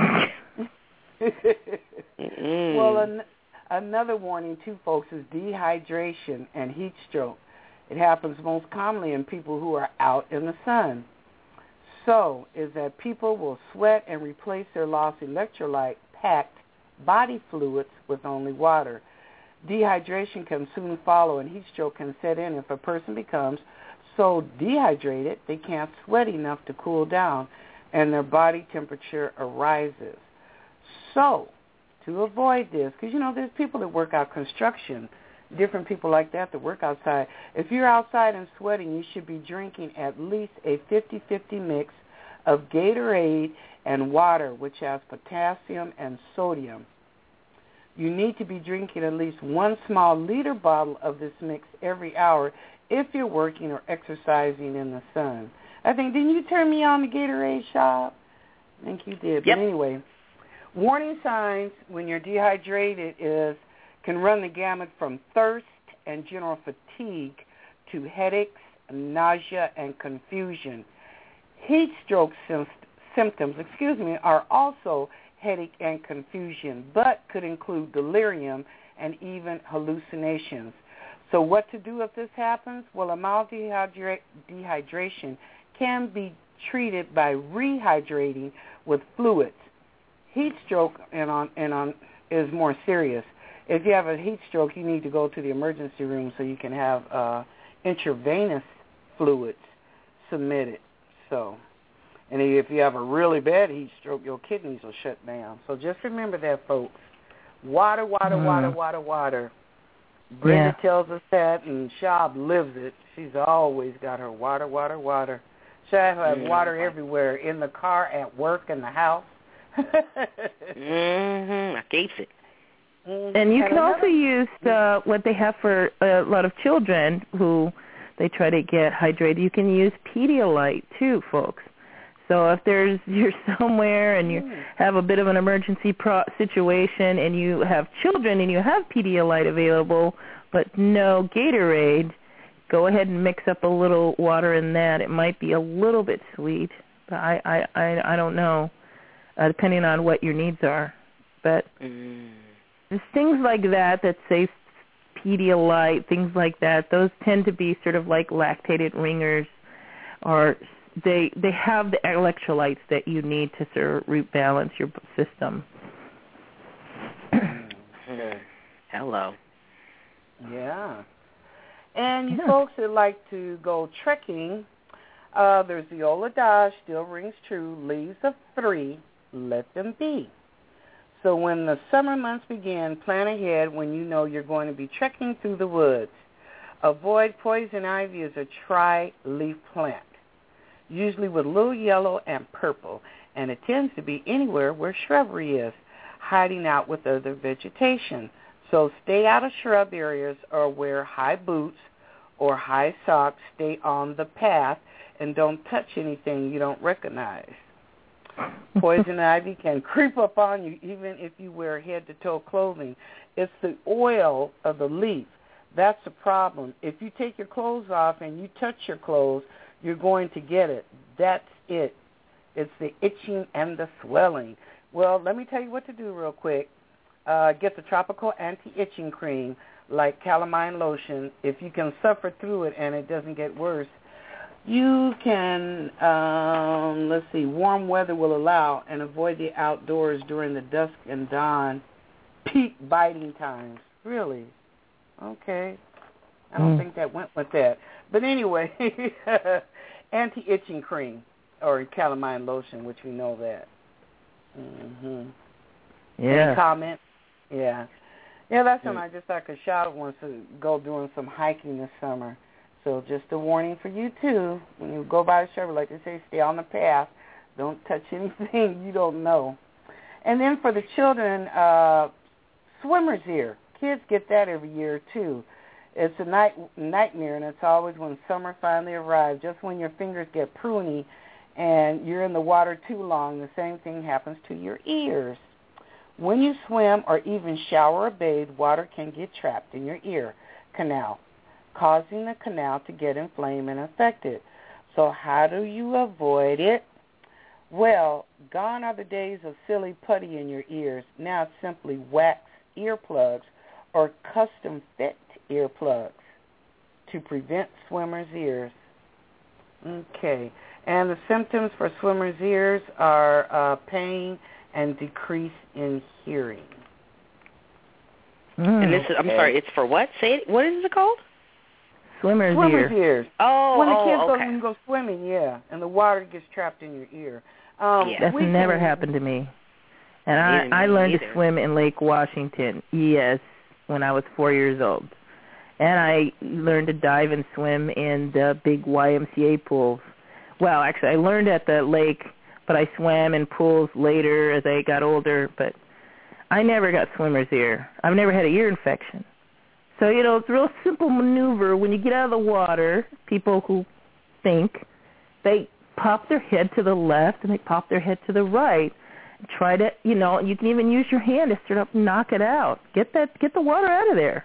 Well, an- another warning, too, folks, is dehydration and heat stroke. It happens most commonly in people who are out in the sun. So, is that people will sweat and replace their lost electrolyte-packed body fluids with only water. Dehydration can soon follow, and heat stroke can set in if a person becomes so dehydrated they can't sweat enough to cool down, and their body temperature arises. So, to avoid this, because, you know, there's people that work out construction, different people like that that work outside. If you're outside and sweating, you should be drinking at least a fifty-fifty mix of Gatorade and water, which has potassium and sodium. You need to be drinking at least one small liter bottle of this mix every hour if you're working or exercising in the sun. I think, didn't you turn me on the Gatorade shop? I think you did. Yep. But anyway, warning signs when you're dehydrated is can run the gamut from thirst and general fatigue to headaches, nausea, and confusion. Heat stroke sim- symptoms, excuse me, are also headache and confusion, but could include delirium and even hallucinations. So what to do if this happens? Well, a mild dehydra- dehydration can be treated by rehydrating with fluids. Heat stroke and on, and on is more serious. If you have a heat stroke, you need to go to the emergency room so you can have uh, intravenous fluids submitted. So, and if you have a really bad heat stroke, your kidneys will shut down. So just remember that, folks. Water, water, mm. water, water, water. Brenda yeah. tells us that, and Shab lives it. She's always got her water, water, water. Shab has mm. water everywhere, in the car, at work, in the house. mm-hmm. I keeps it. Mm-hmm. And you and can another, also use uh, what they have for a lot of children who they try to get hydrated. You can use Pedialyte too, folks. So if there's you're somewhere and you mm. have a bit of an emergency pro- situation and you have children and you have Pedialyte available but no Gatorade, go ahead and mix up a little water in that. It might be a little bit sweet, but I I, I, I don't know, uh, depending on what your needs are. But mm. there's things like that that say Pedialyte, things like that, those tend to be sort of like lactated ringers, or they they have the electrolytes that you need to sort of rebalance your system. Hello. Yeah. And you yeah. folks that like to go trekking, uh, there's the old adage, still rings true, leaves of three, let them be. So when the summer months begin, plan ahead when you know you're going to be trekking through the woods. Avoid poison ivy as a tri-leaf plant, usually with little yellow and purple, and it tends to be anywhere where shrubbery is, hiding out with other vegetation. So stay out of shrub areas or wear high boots or high socks. Stay on the path and don't touch anything you don't recognize. Poison ivy can creep up on you even if you wear head-to-toe clothing. It's the oil of the leaf. That's the problem. If you take your clothes off and you touch your clothes, you're going to get it. That's it. It's the itching and the swelling. Well, let me tell you what to do real quick. Uh, get the tropical anti-itching cream like calamine lotion. If you can suffer through it and it doesn't get worse, you can, um, let's see, warm weather will allow, and avoid the outdoors during the dusk and dawn peak biting times. Really? Okay. I don't mm. think that went with that. But anyway, anti-itching cream or calamine lotion, which we know that. Mm-hmm. Yeah. Any comment? Yeah. Yeah, that's something I just thought could shout once to go doing some hiking this summer. So just a warning for you, too. When you go by the shrubbery, like they say, stay on the path. Don't touch anything you don't know. And then for the children, uh, swimmer's ear. Kids get that every year, too. It's a night, nightmare, and it's always when summer finally arrives, just when your fingers get pruny and you're in the water too long, the same thing happens to your ears. When you swim or even shower or bathe, water can get trapped in your ear canal, causing the canal to get inflamed and affected. So how do you avoid it? Well, gone are the days of silly putty in your ears. Now it's simply wax earplugs or custom-fit earplugs to prevent swimmer's ears. Okay. And the symptoms for swimmer's ears are uh, pain and decrease in hearing. Mm, and this is, I'm okay. sorry, it's for what? Say it. What is it called? Swimmer's, swimmer's ear. ears. Oh, when the oh, kids okay. go, when you go swimming, yeah, and the water gets trapped in your ear. Um, yeah. That's never can, happened to me. And I, I learned either. to swim in Lake Washington, yes, when I was four years old. And I learned to dive and swim in the big Y M C A pools. Well, actually, I learned at the lake, but I swam in pools later as I got older. But I never got swimmer's ear. I've never had an ear infection. So, you know, it's a real simple maneuver. When you get out of the water, people who think, they pop their head to the left and they pop their head to the right. Try to, you know, you can even use your hand to sort of knock it out. Get that, get the water out of there.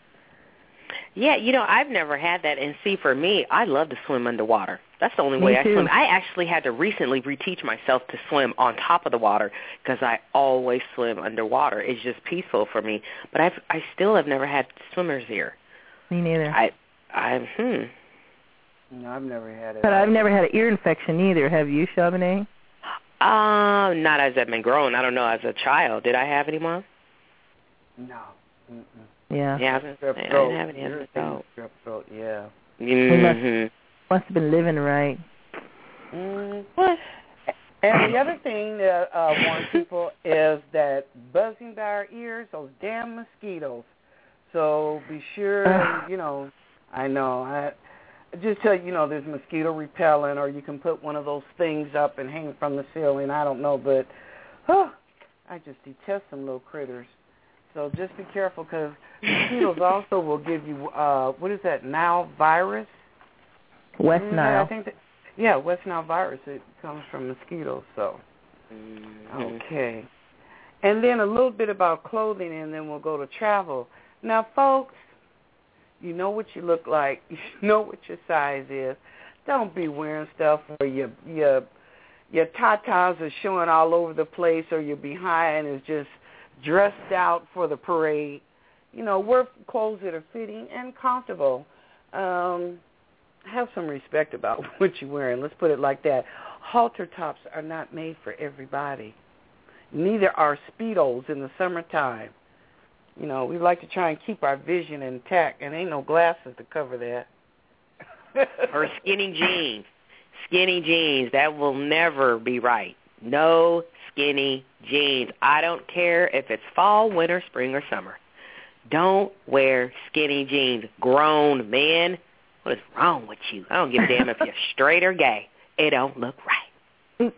Yeah, you know, I've never had that. And see, for me, I love to swim underwater. That's the only me way I too. swim. I actually had to recently reteach myself to swim on top of the water because I always swim underwater. It's just peaceful for me. But I've, I still have never had swimmer's ear. Me neither. I, I, hmm. No, I've never had it. But I've never had an ear infection either. Have you, Chavonnet? Uh, not as I've been growing. I don't know, as a child. Did I have any, Mom? No. Mm-mm. Yeah. Yeah, I, was, I didn't have any as an adult. Strep throat, yeah. Mm-hmm. Must, must have been living right. Mm. And the other thing that uh, warn people is that buzzing by our ears, those damn mosquitoes. So be sure, you know, I know, I just tell you, you know, there's mosquito repellent, or you can put one of those things up and hang it from the ceiling. I don't know, but oh, I just detest them little critters. So just be careful, because mosquitoes also will give you, uh, what is that, Nile virus? West Nile. I think that, yeah, West Nile virus. It comes from mosquitoes, so. Mm-hmm. Okay. And then a little bit about clothing, and then we'll go to travel. Now, folks, you know what you look like. You know what your size is. Don't be wearing stuff where your your your tatas are showing all over the place, or your behind is just dressed out for the parade. You know, wear clothes that are fitting and comfortable. Um, have some respect about what you're wearing. Let's put it like that. Halter tops are not made for everybody. Neither are Speedos in the summertime. You know, we like to try and keep our vision intact, and ain't no glasses to cover that. Or skinny jeans. Skinny jeans. That will never be right. No skinny jeans. I don't care if it's fall, winter, spring, or summer. Don't wear skinny jeans. Grown men, what is wrong with you? I don't give a damn if you're straight or gay. It don't look right.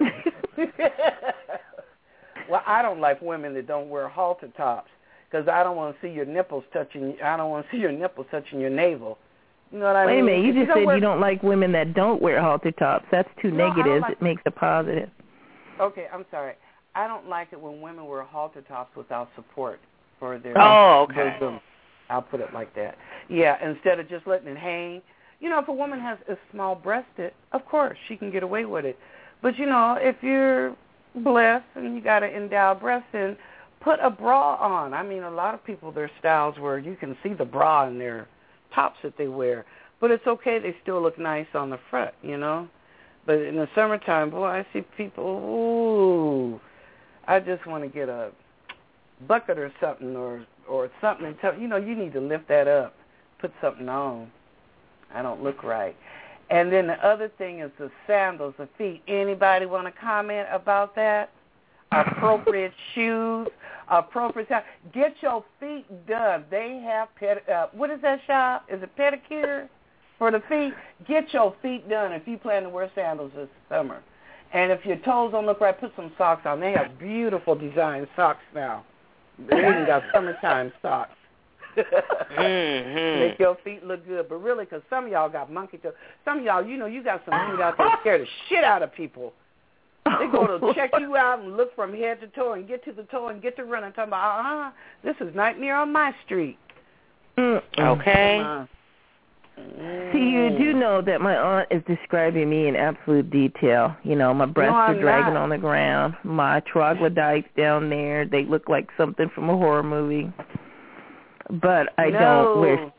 Well, I don't like women that don't wear halter tops because I don't want to see your nipples touching. I don't want to see your nipples touching your navel. You know what I Wait mean? Wait a minute, you just you said wear... you don't like women that don't wear halter tops. That's too no, negative. Like... It makes a positive. Okay, I'm sorry. I don't like it when women wear halter tops without support for their oh, okay. bosom. I'll put it like that. Yeah, instead of just letting it hang. You know, if a woman has a small breasted, of course she can get away with it. But you know, if you're blessed and you got an endowed breast, then put a bra on. I mean, a lot of people, their styles where you can see the bra in their tops that they wear. But it's okay. They still look nice on the front, you know. But in the summertime, boy, I see people, ooh, I just want to get a bucket or something or or something and tell, you know, you need to lift that up, put something on. I don't look right. And then the other thing is the sandals, the feet. Anybody want to comment about that? Appropriate shoes, appropriate time. Get your feet done. They have, ped- uh, what is that shop? Is it pedicure for the feet? Get your feet done if you plan to wear sandals this summer. And if your toes don't look right, put some socks on. They have beautiful design socks now. They even got summertime socks. mm-hmm. Make your feet look good. But really, because some of y'all got monkey toes. Some of y'all, you know, you got some feet out there that scare the shit out of people. They go to check you out and look from head to toe and get to the toe and get to running. Talking about, uh-huh, this is Nightmare on My Street. Mm. Okay. Uh, See, you do know that my aunt is describing me in absolute detail. You know, my breasts no, are I'm dragging not. on the ground. My troglodytes down there, they look like something from a horror movie. But I no. don't wear...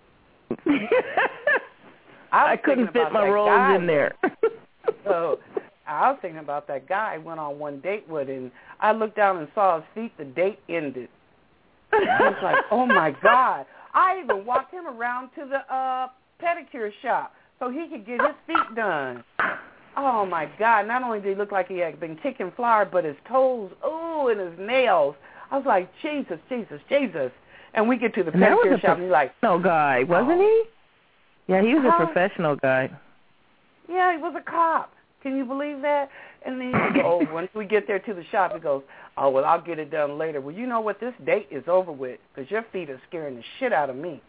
I, I couldn't fit my rolls guy. in there. So I was thinking about that guy I went on one date with, and I looked down and saw his feet. The date ended. I was like, oh, my God. I even walked him around to the uh, pedicure shop so he could get his feet done. Oh, my God. Not only did he look like he had been kicking flour, but his toes, ooh, and his nails. I was like, Jesus, Jesus, Jesus. And we get to the and pedicure shop, and he's like, professional guy, wasn't oh. he? Yeah, he was How? a professional guy. Yeah, he was a cop. Can you believe that? And then he goes, oh, once we get there to the shop, he goes, oh, well, I'll get it done later. Well, you know what? This date is over with because your feet are scaring the shit out of me.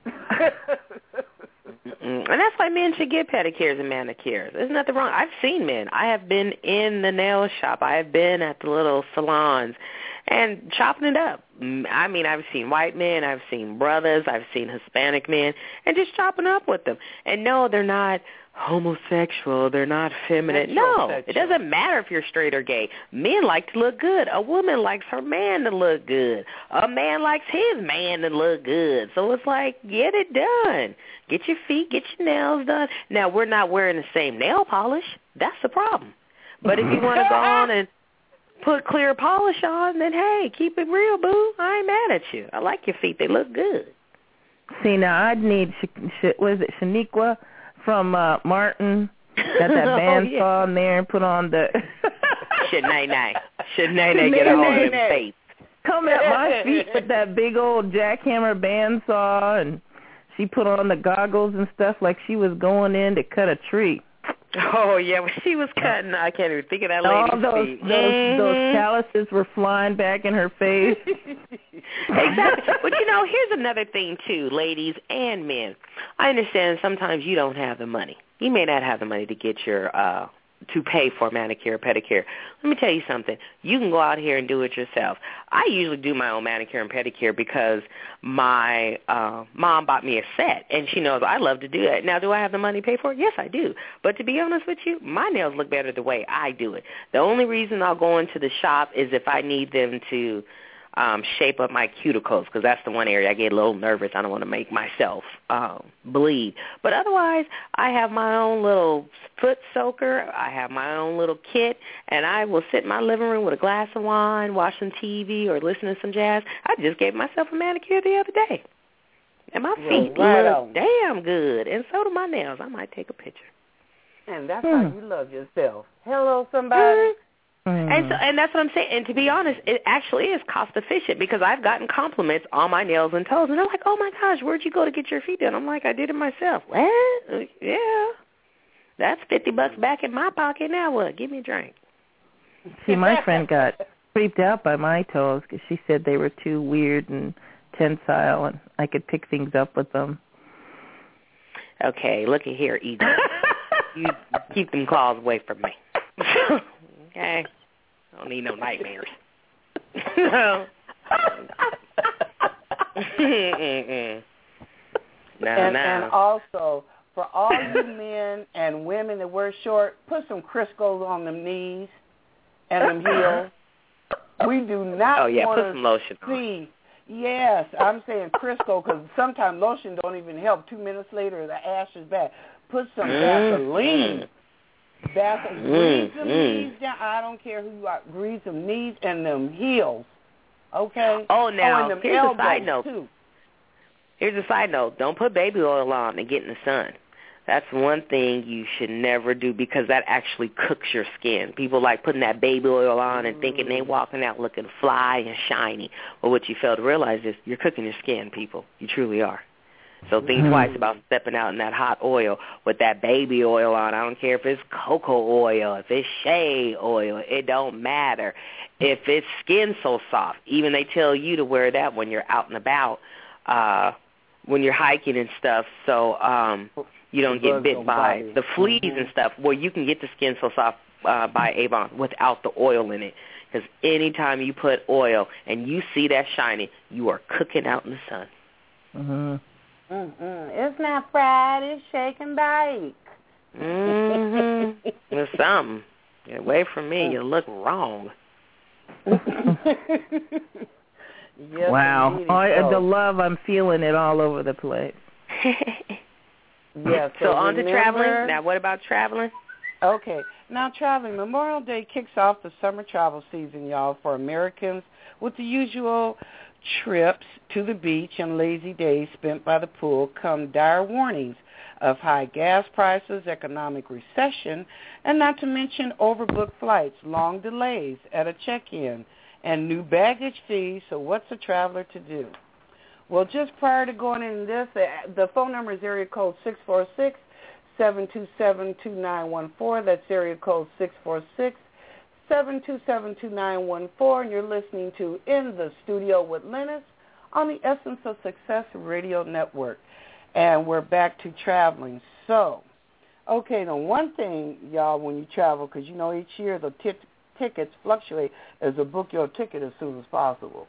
And that's why men should get pedicures and manicures. There's nothing wrong. I've seen men. I have been in the nail shop. I have been at the little salons and chopping it up. I mean, I've seen white men. I've seen brothers. I've seen Hispanic men and just chopping up with them. And no, they're not homosexual. They're not feminine. No, it doesn't matter if you're straight or gay. Men like to look good. A woman likes her man to look good. A man likes his man to look good. So it's like, get it done. Get your feet, get your nails done. Now, we're not wearing the same nail polish. That's the problem. But if you want to go on and put clear polish on, then, hey, keep it real, boo. I ain't mad at you. I like your feet. They look good. See, now I'd need, sh- sh- was it Shaniqua from uh, Martin? Got that bandsaw oh, yeah. in there and put on the... Shanae-nae. Shanae-nae, get a hold of them feet. Come at my feet with that big old jackhammer bandsaw, and she put on the goggles and stuff like she was going in to cut a tree. Oh, yeah, when she was cutting, I can't even think of that lady's All those, feet. Those, mm-hmm. those calluses were flying back in her face. Exactly. But, you know, here's another thing, too, ladies and men. I understand sometimes you don't have the money. You may not have the money to get your, uh, to pay for a manicure or pedicure. Let me tell you something. You can go out here and do it yourself. I usually do my own manicure and pedicure because my uh, mom bought me a set, and she knows I love to do that. Now, do I have the money to pay for it? Yes, I do. But to be honest with you, my nails look better the way I do it. The only reason I'll go into the shop is if I need them to um, shape up my cuticles, because that's the one area I get a little nervous. I don't want to make myself um, bleed. But otherwise, I have my own little foot soaker. I have my own little kit, and I will sit in my living room with a glass of wine, watch some T V, or listen to some jazz. I just gave myself a manicure the other day, and my feet right look on. damn good, and so do my nails. I might take a picture. And that's hmm. how you love yourself. Hello, somebody. Mm. And so, and that's what I'm saying. And to be honest, it actually is cost efficient because I've gotten compliments on my nails and toes, and they're like, "Oh my gosh, where'd you go to get your feet done?" I'm like, "I did it myself." What? Yeah, that's fifty bucks back in my pocket. Now what? Give me a drink. See, my friend got creeped out by my toes because she said they were too weird and tensile, and I could pick things up with them. Okay, look at here, Eden. You keep them claws away from me. Okay? I don't need no nightmares. No. No, and, no. and also, for all you men and women that wear short, put some Crisco on them knees and them heels. We do not oh, yeah, want put some lotion to on. see. Yes, I'm saying Crisco because sometimes lotion don't even help. Two minutes later, the ash is back. Put some Vaseline. Vaseline. Grease them knees down. I don't care who you are. Grease them knees and them heels. Okay? Oh, now, oh, and them here's elbows, a side note. Too. Here's a side note. Don't put baby oil on and get in the sun. That's one thing you should never do because that actually cooks your skin. People like putting that baby oil on and thinking they walking out looking fly and shiny. Well, what you fail to realize is you're cooking your skin, people. You truly are. So think twice about stepping out in that hot oil with that baby oil on. I don't care if it's cocoa oil, if it's shea oil. It don't matter. If it's skin so soft, even they tell you to wear that when you're out and about, uh, when you're hiking and stuff, so um, you don't get bit by the fleas and stuff. Well, you can get the skin so soft uh, by Avon without the oil in it. Because anytime you put oil and you see that shiny, you are cooking out in the sun. Mm-hmm. Mm-mm. It's not fried. It's shake and bake. Mm-hmm. It's something. Get away from me. You look wrong. Yes, wow. indeed, I, so. The love, I'm feeling it all over the place. Yes. So, so on remember, to traveling. Now, what about traveling? Okay. Now, traveling. Memorial Day kicks off the summer travel season, y'all, for Americans with the usual trips to the beach and lazy days spent by the pool come dire warnings of high gas prices, economic recession, and not to mention overbooked flights, long delays at a check-in, and new baggage fees. So what's a traveler to do? Well, just prior to going into this, the phone number is area code six four six, seven two seven, two nine one four. That's area code six four six, seven two seven, two nine one four, and you're listening to In the Studio with Lennis on the Essence of Success Radio Network. And we're back to traveling. So, okay, now one thing, y'all, when you travel, because you know each year the t- tickets fluctuate, is to book your ticket as soon as possible.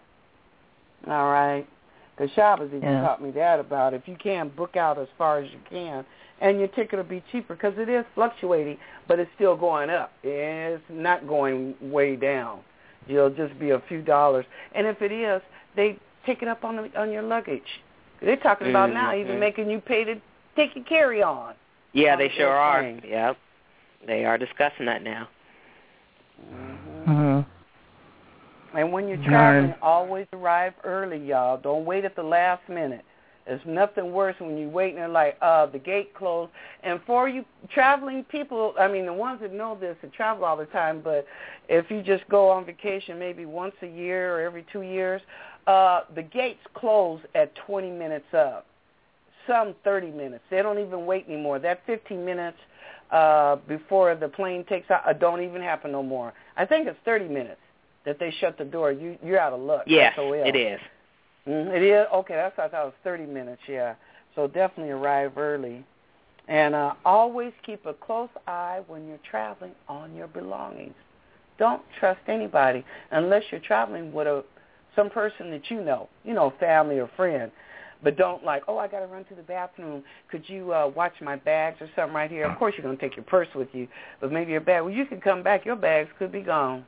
All right? Because Shabbos even yeah. taught me that about if you can book out as far as you can, and your ticket will be cheaper because it is fluctuating, but it's still going up. It's not going way down. It'll just be a few dollars. And if it is, they take it up on the, on your luggage. They're talking about mm-hmm. now even making you pay to take your carry-on. Yeah, on they the sure airplane. are. Yep. They are discussing that now. Mm-hmm. Mm-hmm. And when you're traveling, always arrive early, y'all. Don't wait at the last minute. There's nothing worse when you're waiting and like, uh, the gate closed. And for you traveling people, I mean, the ones that know this and travel all the time, but if you just go on vacation maybe once a year or every two years, uh, the gates close at twenty minutes up. Some thirty minutes. They don't even wait anymore. That fifteen minutes uh, before the plane takes off uh, don't even happen no more. I think it's thirty minutes that they shut the door. You, you're out of luck. Yes, S O L. it is. Mm-hmm. It is? Okay, that's what I thought it was thirty minutes, yeah. So definitely arrive early. And uh, always keep a close eye when you're traveling on your belongings. Don't trust anybody unless you're traveling with a some person that you know, you know, family or friend. But don't like, oh, I got to run to the bathroom. Could you uh, watch my bags or something right here? Of course you're going to take your purse with you, but maybe your bag. Well, you can come back. Your bags could be gone.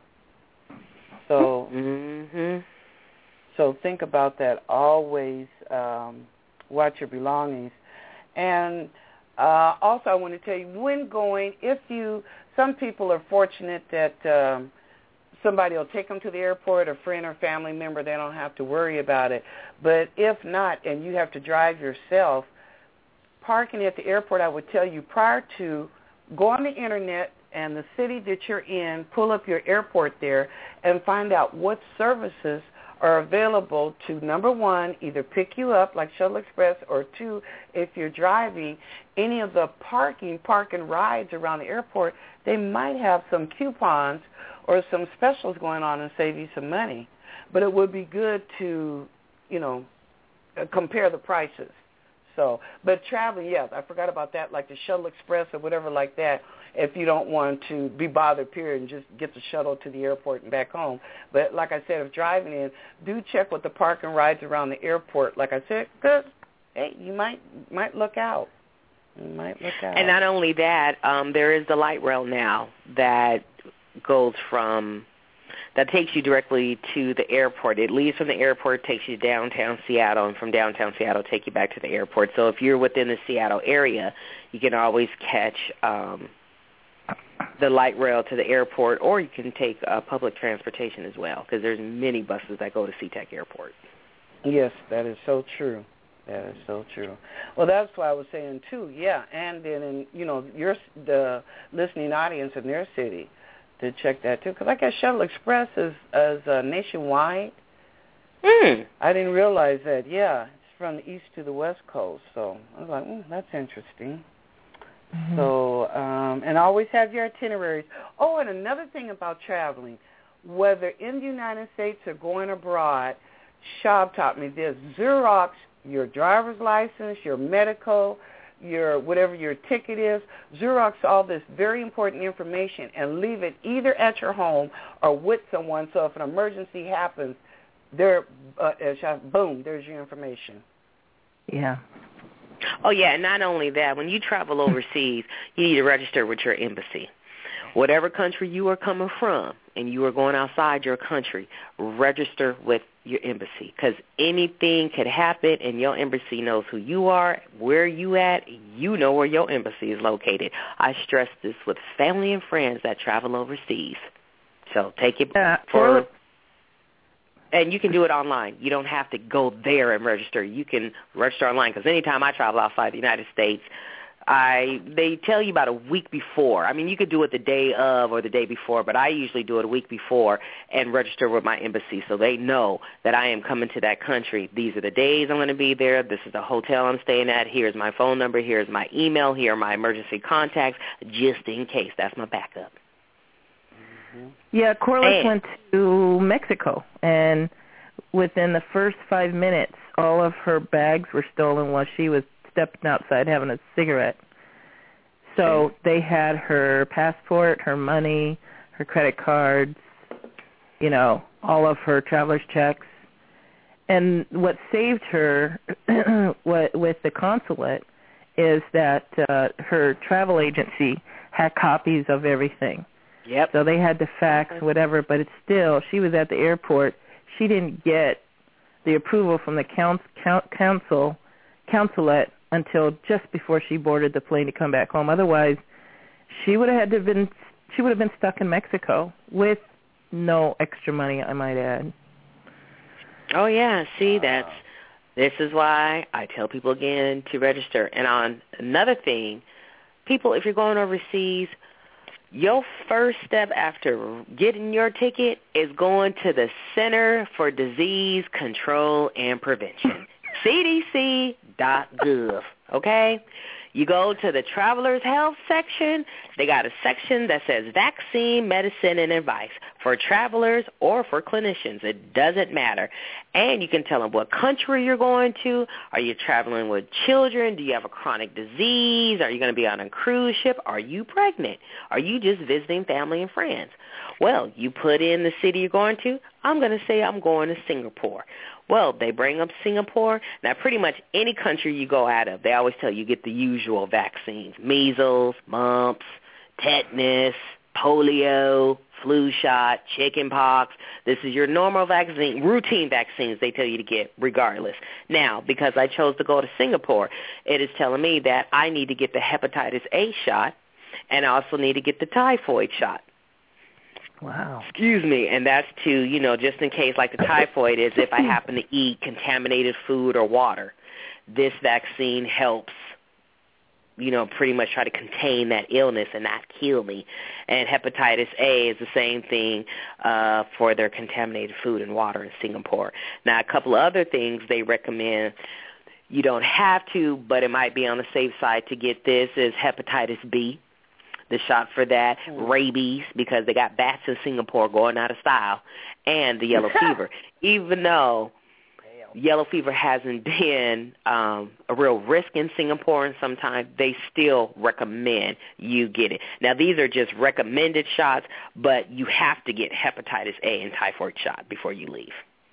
So, mm-hmm. so think about that. Always um, watch your belongings. And uh, also I want to tell you, when going, if you, some people are fortunate that um, somebody will take them to the airport, a friend or family member, they don't have to worry about it. But if not, and you have to drive yourself, parking at the airport, I would tell you prior to, go on the Internet and the city that you're in, pull up your airport there, and find out what services are available to, number one, either pick you up like Shuttle Express, or two, if you're driving, any of the parking, park and rides around the airport, they might have some coupons or some specials going on and save you some money. But it would be good to, you know, compare the prices. So, but traveling, yes, I forgot about that, like the Shuttle Express or whatever like that, if you don't want to be bothered, period, and just get the shuttle to the airport and back home. But like I said, if driving in, do check with the park and rides around the airport, like I said, because, hey, you might might look out. You might look out. And not only that, um, there is the light rail now that goes from, that takes you directly to the airport. It leaves from the airport, takes you to downtown Seattle, and from downtown Seattle take you back to the airport. So if you're within the Seattle area, you can always catch um, the light rail to the airport, or you can take uh, public transportation as well, because there's many buses that go to SeaTac Airport. Yes, that is so true. That is so true. Well, that's why I was saying, too, yeah, and then, in, you know, your the listening audience in their city, to check that, too. Because I guess Shuttle Express is, is uh, nationwide. Mm. I didn't realize that. Yeah, it's from the east to the west coast. So I was like, mm, that's interesting. Mm-hmm. So, um, and always have your itineraries. Oh, and another thing about traveling, whether in the United States or going abroad, Shab taught me this. Xerox your driver's license, your medical, your whatever your ticket is, Xerox all this very important information and leave it either at your home or with someone, so if an emergency happens, there, uh, boom, there's your information. Yeah. Oh, yeah, and not only that, when you travel overseas, you need to register with your embassy. Whatever country you are coming from and you are going outside your country, register with your embassy, because anything could happen and your embassy knows who you are, where you at, you know where your embassy is located. I stress this with family and friends that travel overseas. So take it uh, for, and you can do it online. You don't have to go there and register. You can register online, because anytime I travel outside the United States, I they tell you about a week before. I mean, you could do it the day of or the day before, but I usually do it a week before and register with my embassy so they know that I am coming to that country. These are the days I'm going to be there. This is the hotel I'm staying at. Here's my phone number. Here's my email. Here are my emergency contacts, just in case. That's my backup. Mm-hmm. Yeah, Corliss and, went to Mexico, and within the first five minutes, all of her bags were stolen while she was stepping outside having a cigarette. So they had her passport, her money, her credit cards, you know, all of her traveler's checks. And what saved her what, with the consulate is that uh, her travel agency had copies of everything. Yep. So they had to fax whatever, but it's still, she was at the airport. She didn't get the approval from the council, council consulate until just before she boarded the plane to come back home. Otherwise, she would have had to have been she would have been stuck in Mexico with no extra money, I might add. Oh yeah, see, that's this is why I tell people again to register. And on another thing, people, if you're going overseas, your first step after getting your ticket is going to the Center for Disease Control and Prevention. C D C dot gov, okay? You go to the Traveler's Health section. They got a section that says vaccine, medicine, and advice for travelers or for clinicians. It doesn't matter. And you can tell them what country you're going to. Are you traveling with children? Do you have a chronic disease? Are you going to be on a cruise ship? Are you pregnant? Are you just visiting family and friends? Well, you put in the city you're going to. I'm going to say I'm going to Singapore. Well, they bring up Singapore. Now, pretty much any country you go out of, they always tell you get the usual vaccines: measles, mumps, tetanus, polio, flu shot, chicken pox. This is your normal vaccine, routine vaccines they tell you to get regardless. Now, because I chose to go to Singapore, it is telling me that I need to get the hepatitis A shot, and I also need to get the typhoid shot. Wow. Excuse me, and that's to, you know, just in case, like the typhoid is if I happen to eat contaminated food or water. This vaccine helps you know, pretty much try to contain that illness and not kill me. And hepatitis A is the same thing uh, for their contaminated food and water in Singapore. Now, a couple of other things they recommend, you don't have to, but it might be on the safe side to get this, is hepatitis B, the shot for that, mm. rabies, because they got bats in Singapore going out of style, and the yellow fever. Even though yellow fever hasn't been um, a real risk in Singapore, and sometimes they still recommend you get it. Now, these are just recommended shots, but you have to get hepatitis A and typhoid shot before you leave.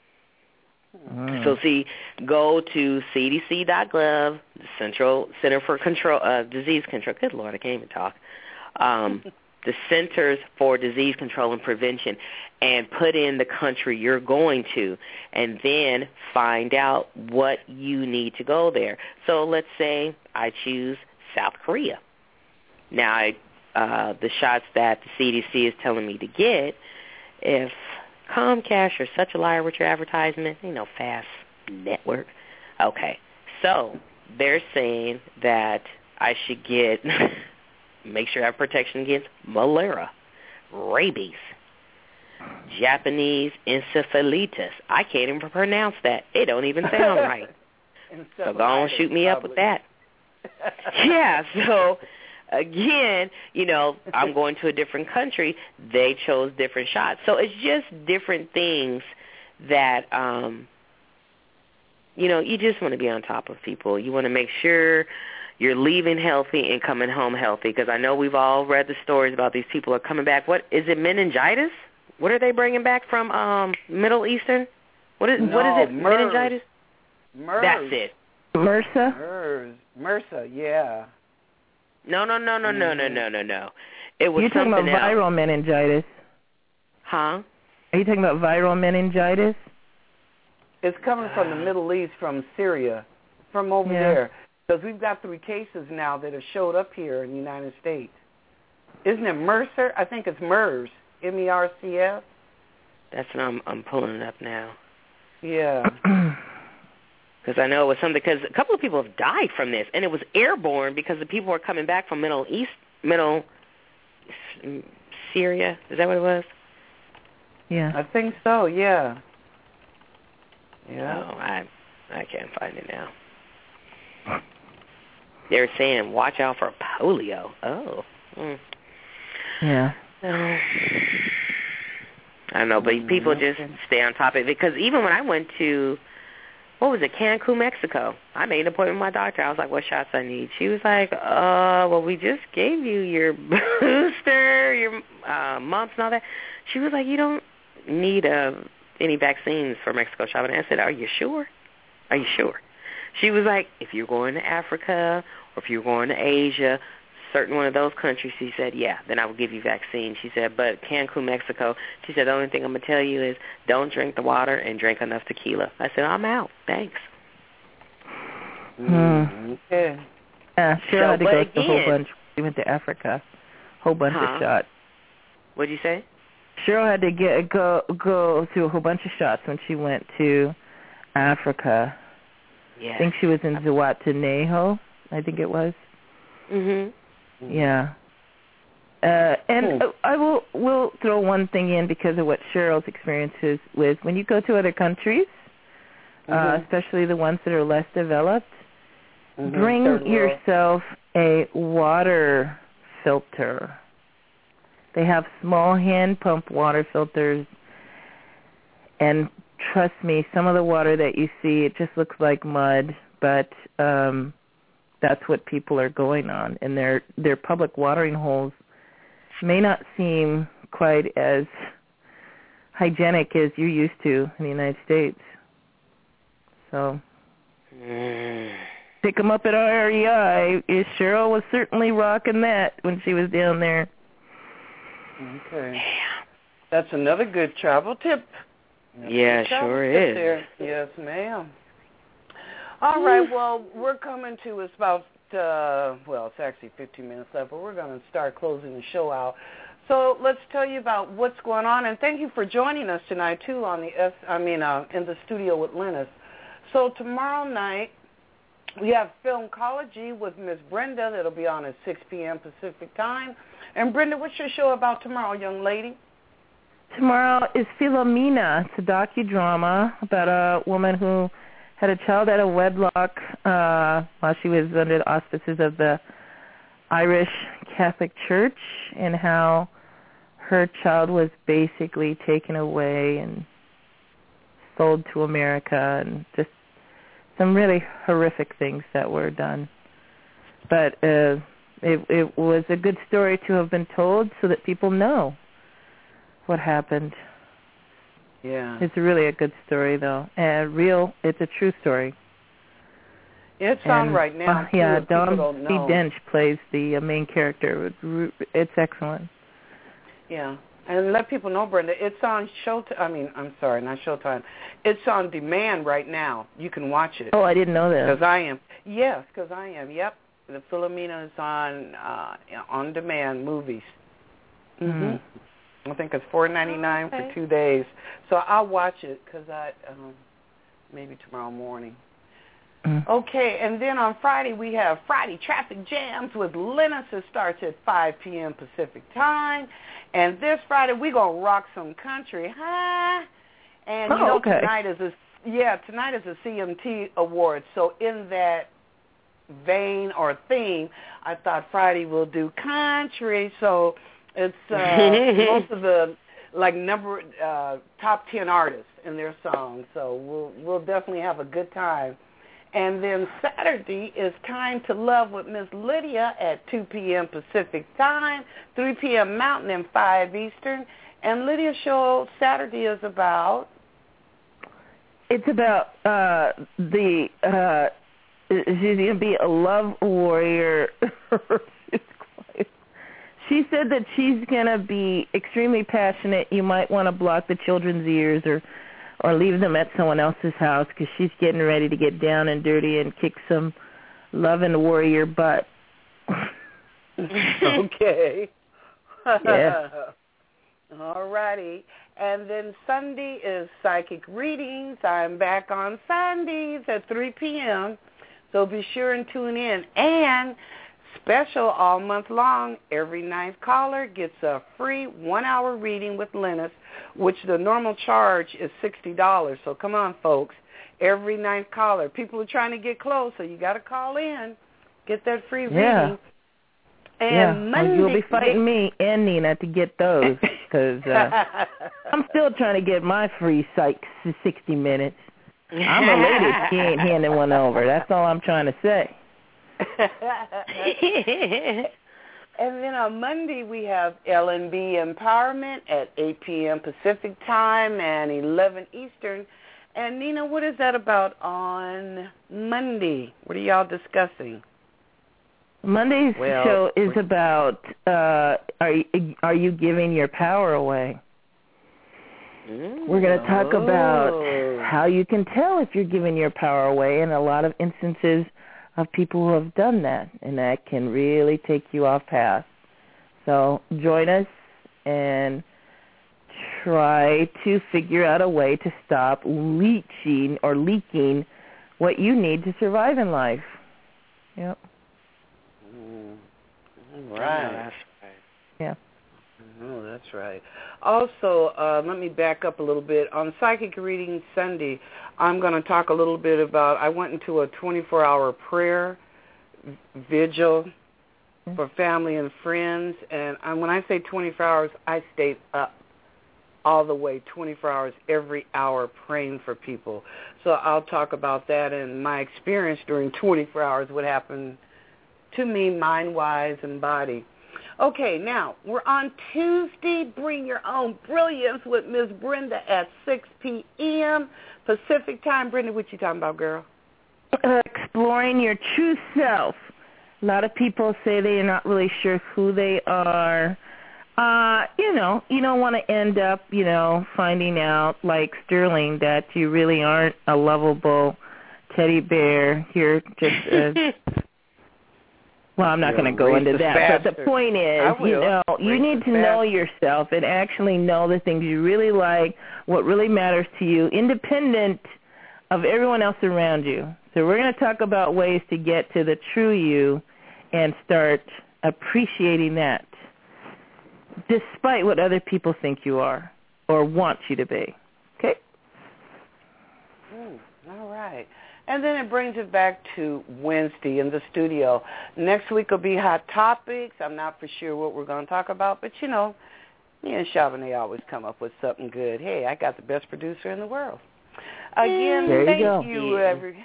Mm. So, see, go to C D C dot gov, the Central Center for Control uh, Disease Control. Good Lord, I can't even talk. Um, the Centers for Disease Control and Prevention, and put in the country you're going to, and then find out what you need to go there. So let's say I choose South Korea. Now, I, uh, the shots that the C D C is telling me to get, if Comcast, you're such a liar with your advertisement, you know, fast network. Okay, so they're saying that I should get, make sure I have protection against malaria, rabies, Japanese encephalitis. I can't even pronounce that. It don't even sound right. So go on, shoot me up with that. Yeah, so again, you know, I'm going to a different country. They chose different shots. So it's just different things that, um, you know, you just want to be on top of people. You want to make sure you're leaving healthy and coming home healthy, because I know we've all read the stories about these people are coming back. What is it, meningitis? What are they bringing back from um, Middle Eastern? What is no, what is it? MERS. Meningitis? MERS. That's it. MRSA? MERS. MRSA, yeah. No, no, no, no, no, no, no, no, no. It was You're talking something about else. viral meningitis. Huh? Are you talking about viral meningitis? It's coming from the Middle East, from Syria, from over Yeah. there. Because we've got three cases now that have showed up here in the United States. Isn't it Mercer? I think it's MERS, M E R C S. That's what I'm, I'm pulling it up now. Yeah. Because I know it was something, because a couple of people have died from this, and it was airborne because the people were coming back from Middle East, Middle Syria. Is that what it was? Yeah. I think so, yeah. Yeah. Oh, I, I can't find it now. They're saying, watch out for polio. Oh. Mm. Yeah. Oh. I don't know, but people just stay on top of it. Because even when I went to, what was it, Cancun, Mexico, I made an appointment with my doctor. I was like, what shots I need? She was like, uh, well, we just gave you your booster, your uh, mumps and all that. She was like, you don't need uh, any vaccines for Mexico shopping. I said, are you sure? Are you sure? She was like, if you're going to Africa or if you're going to Asia, certain one of those countries, she said, yeah, then I will give you vaccine. She said, but Cancun, Mexico, she said, the only thing I'm going to tell you is don't drink the water and drink enough tequila. I said, I'm out. Thanks. Hmm. Okay. Yeah, Cheryl So, had to but go again, to a whole bunch. We went to Africa. Whole bunch huh? of shots. What'd you say? Cheryl had to get go go through a whole bunch of shots when she went to Africa. Yeah. I think she was in Zwatenejo, I think it was. Mhm. Yeah. Uh, and uh, I will will throw one thing in because of what Cheryl's experience is with. When you go to other countries, mm-hmm. uh, especially the ones that are less developed, mm-hmm. bring yourself a water filter. They have small hand pump water filters, and trust me, some of the water that you see, it just looks like mud, but um, that's what people are going on. And their their public watering holes may not seem quite as hygienic as you're used to in the United States. So mm. pick them up at R E I. Cheryl was certainly rocking that when she was down there. Okay. That's another good travel tip. That's yeah, sure is. There. Yes, ma'am. All right, well, we're coming to, it's about, uh, well, it's actually fifteen minutes left, but we're going to start closing the show out. So let's tell you about what's going on, and thank you for joining us tonight, too, on the, S, I mean, uh, in the studio with Linus. So tomorrow night, We have Filmcology with Miss Brenda. That'll be on at six p.m. Pacific time. And, Brenda, what's your show about tomorrow, young lady? Tomorrow is Philomena. It's a docudrama about a woman who had a child out of wedlock uh, while she was under the auspices of the Irish Catholic Church, and how her child was basically taken away and sold to America, and just some really horrific things that were done. But uh, it, it was a good story to have been told so that people know what happened. Yeah. It's really a good story, though. And real, it's a true story. It's and, on right now, uh, yeah, too, Dawn don't C. know. Dench plays the uh, main character. It's excellent. Yeah. And let people know, Brenda, it's on Showtime. I mean, I'm sorry, not Showtime. It's on demand right now. You can watch it. Oh, I didn't know that. Because I am. Yes, because I am. Yep. The Philomena is on uh, on demand movies. Mm-hmm. I think it's four ninety-nine oh, okay. for two days. So I'll watch it because I um, maybe tomorrow morning. Mm. Okay, and then on Friday we have Friday Traffic Jams with Linus. It starts at five p.m. Pacific time. And this Friday we're going to rock some country, huh? And, oh, you know, okay. tonight is a, yeah, tonight is a C M T Awards. So in that vein or theme, I thought Friday we'll do country. So it's uh, most of the, like, number uh, top ten artists in their songs. So we'll we'll definitely have a good time. And then Saturday is Time to Love with Miss Lydia at two p.m. Pacific time, three p.m. Mountain, and five Eastern. And Lydia's show Saturday is about? It's about uh, the, uh, she's going to be a love warrior. She said that she's going to be extremely passionate. You might want to block the children's ears or or leave them at someone else's house because she's getting ready to get down and dirty and kick some love and warrior butt. Okay. Yeah. All righty. And then Sunday is Psychic Readings. I'm back on Sundays at three p.m., so be sure and tune in. And special all month long, every ninth caller gets a free one-hour reading with Linus, which the normal charge is sixty dollars. So come on, folks. Every ninth caller. People are trying to get close, so you got to call in. Get that free yeah. reading. And yeah. Monday, well, you'll be fighting me and Nina to get those because uh, I'm still trying to get my free psych sixty minutes. I'm a lady. She ain't handing one over. That's all I'm trying to say. And then on Monday we have L and B Empowerment at eight p.m. Pacific time and eleven Eastern. And Nina, what is that about on Monday? What are y'all discussing? Monday's well, show is about uh, are you, are you giving your power away? Mm, We're going to talk oh. about how you can tell if you're giving your power away, and a lot of instances of people who have done that, and that can really take you off path. So join us and try to figure out a way to stop leaching or leaking what you need to survive in life. Yep. Mm. All right. That's right. Yeah. Oh, that's right. Also, uh, let me back up a little bit. On Psychic Reading Sunday, I'm going to talk a little bit about, I went into a twenty-four hour prayer vigil mm-hmm. for family and friends. And I, when I say twenty-four hours, I stayed up all the way, twenty-four hours, every hour praying for people. So I'll talk about that and my experience during twenty-four hours, what happened to me mind-wise and body. Okay, now, we're on Tuesday. Bring your own brilliance with Miss Brenda at six p.m. Pacific time. Brenda, what you talking about, girl? Uh, exploring your true self. A lot of people say they're not really sure who they are. Uh, you know, you don't want to end up, you know, finding out, like Sterling, that you really aren't a lovable teddy bear. You're just a... Well, I'm not going to go into that, bastard. But the point is, you know, you need to know yourself and actually know the things you really like, what really matters to you, independent of everyone else around you. So we're going to talk about ways to get to the true you and start appreciating that despite what other people think you are or want you to be. Okay? Mm, all right. And then it brings it back to Wednesday in the studio. Next week will be Hot Topics. I'm not for sure what we're going to talk about, but, you know, me and Chavonnet always come up with something good. Hey, I got the best producer in the world. Again, there you thank go. you, every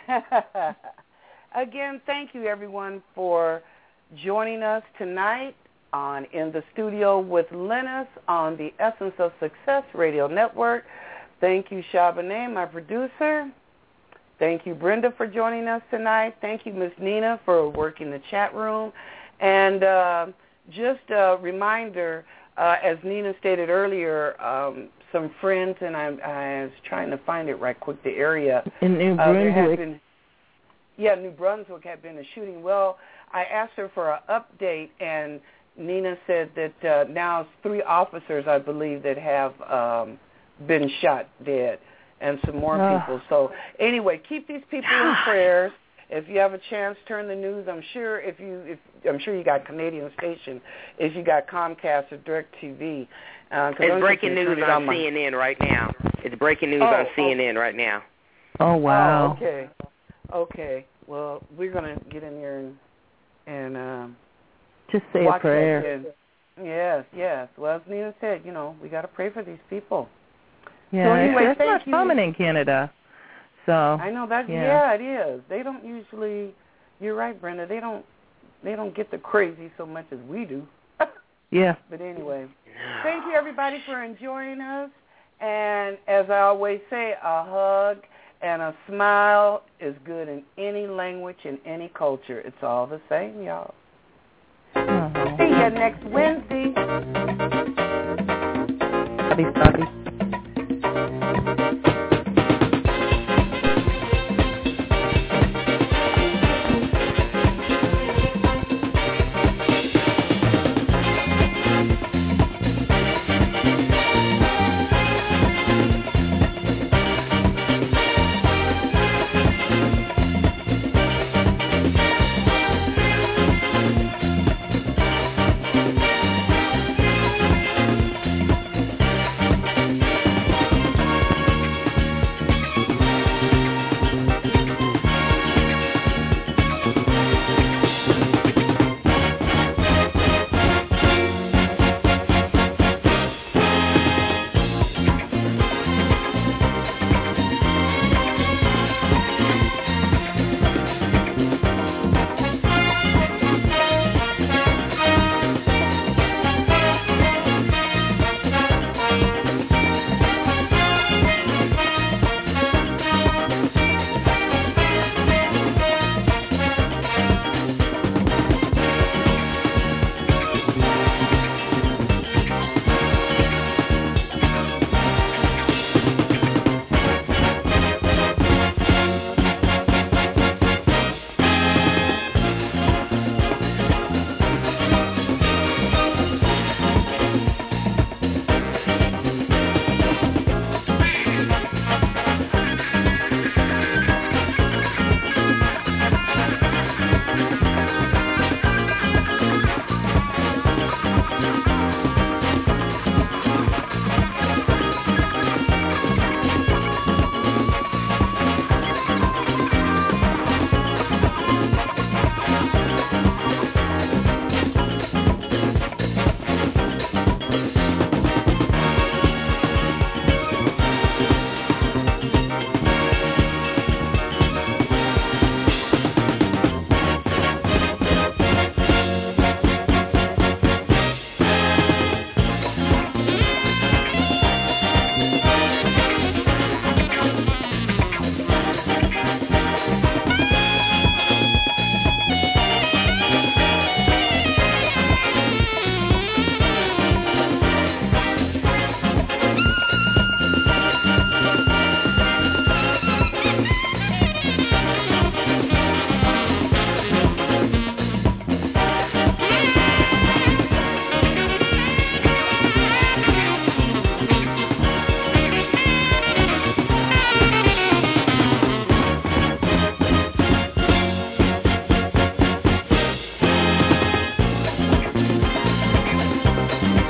Again, thank you, everyone, for joining us tonight on In the Studio with Lennis on the Essence of Success Radio Network. Thank you, Chavonnet, my producer. Thank you, Brenda, for joining us tonight. Thank you, Miss Nina, for working the chat room. And uh, just a reminder, uh, as Nina stated earlier, um, some friends, and I, I was trying to find it right quick, the area. In New uh, Brunswick. Been, yeah, New Brunswick had been a shooting. Well, I asked her for an update, and Nina said that uh, now it's three officers, I believe, that have um, been shot dead, and some more oh. people. So anyway, keep these people in prayers. If you have a chance, turn the news. I'm sure if you, if I'm sure you got Canadian station. If you got Comcast or DirecTV, uh, it's breaking news on, on C N N right now. It's breaking news oh, on C N N oh. right now. Oh wow. Oh, okay. Okay. Well, we're gonna get in there and and um, just say watch a prayer. That and, yes, yes. Well, as Nina said, you know, we got to pray for these people. Yeah, so anyway, it's, it's not you. common in Canada. So I know that. Yeah. yeah, it is. They don't usually. You're right, Brenda. They don't. They don't get the crazy so much as we do. yeah. But anyway, thank you everybody for enjoying us. And as I always say, a hug and a smile is good in any language, in any culture. It's all the same, y'all. Uh-huh. See you next Wednesday. Sorry, sorry.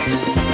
Thank you.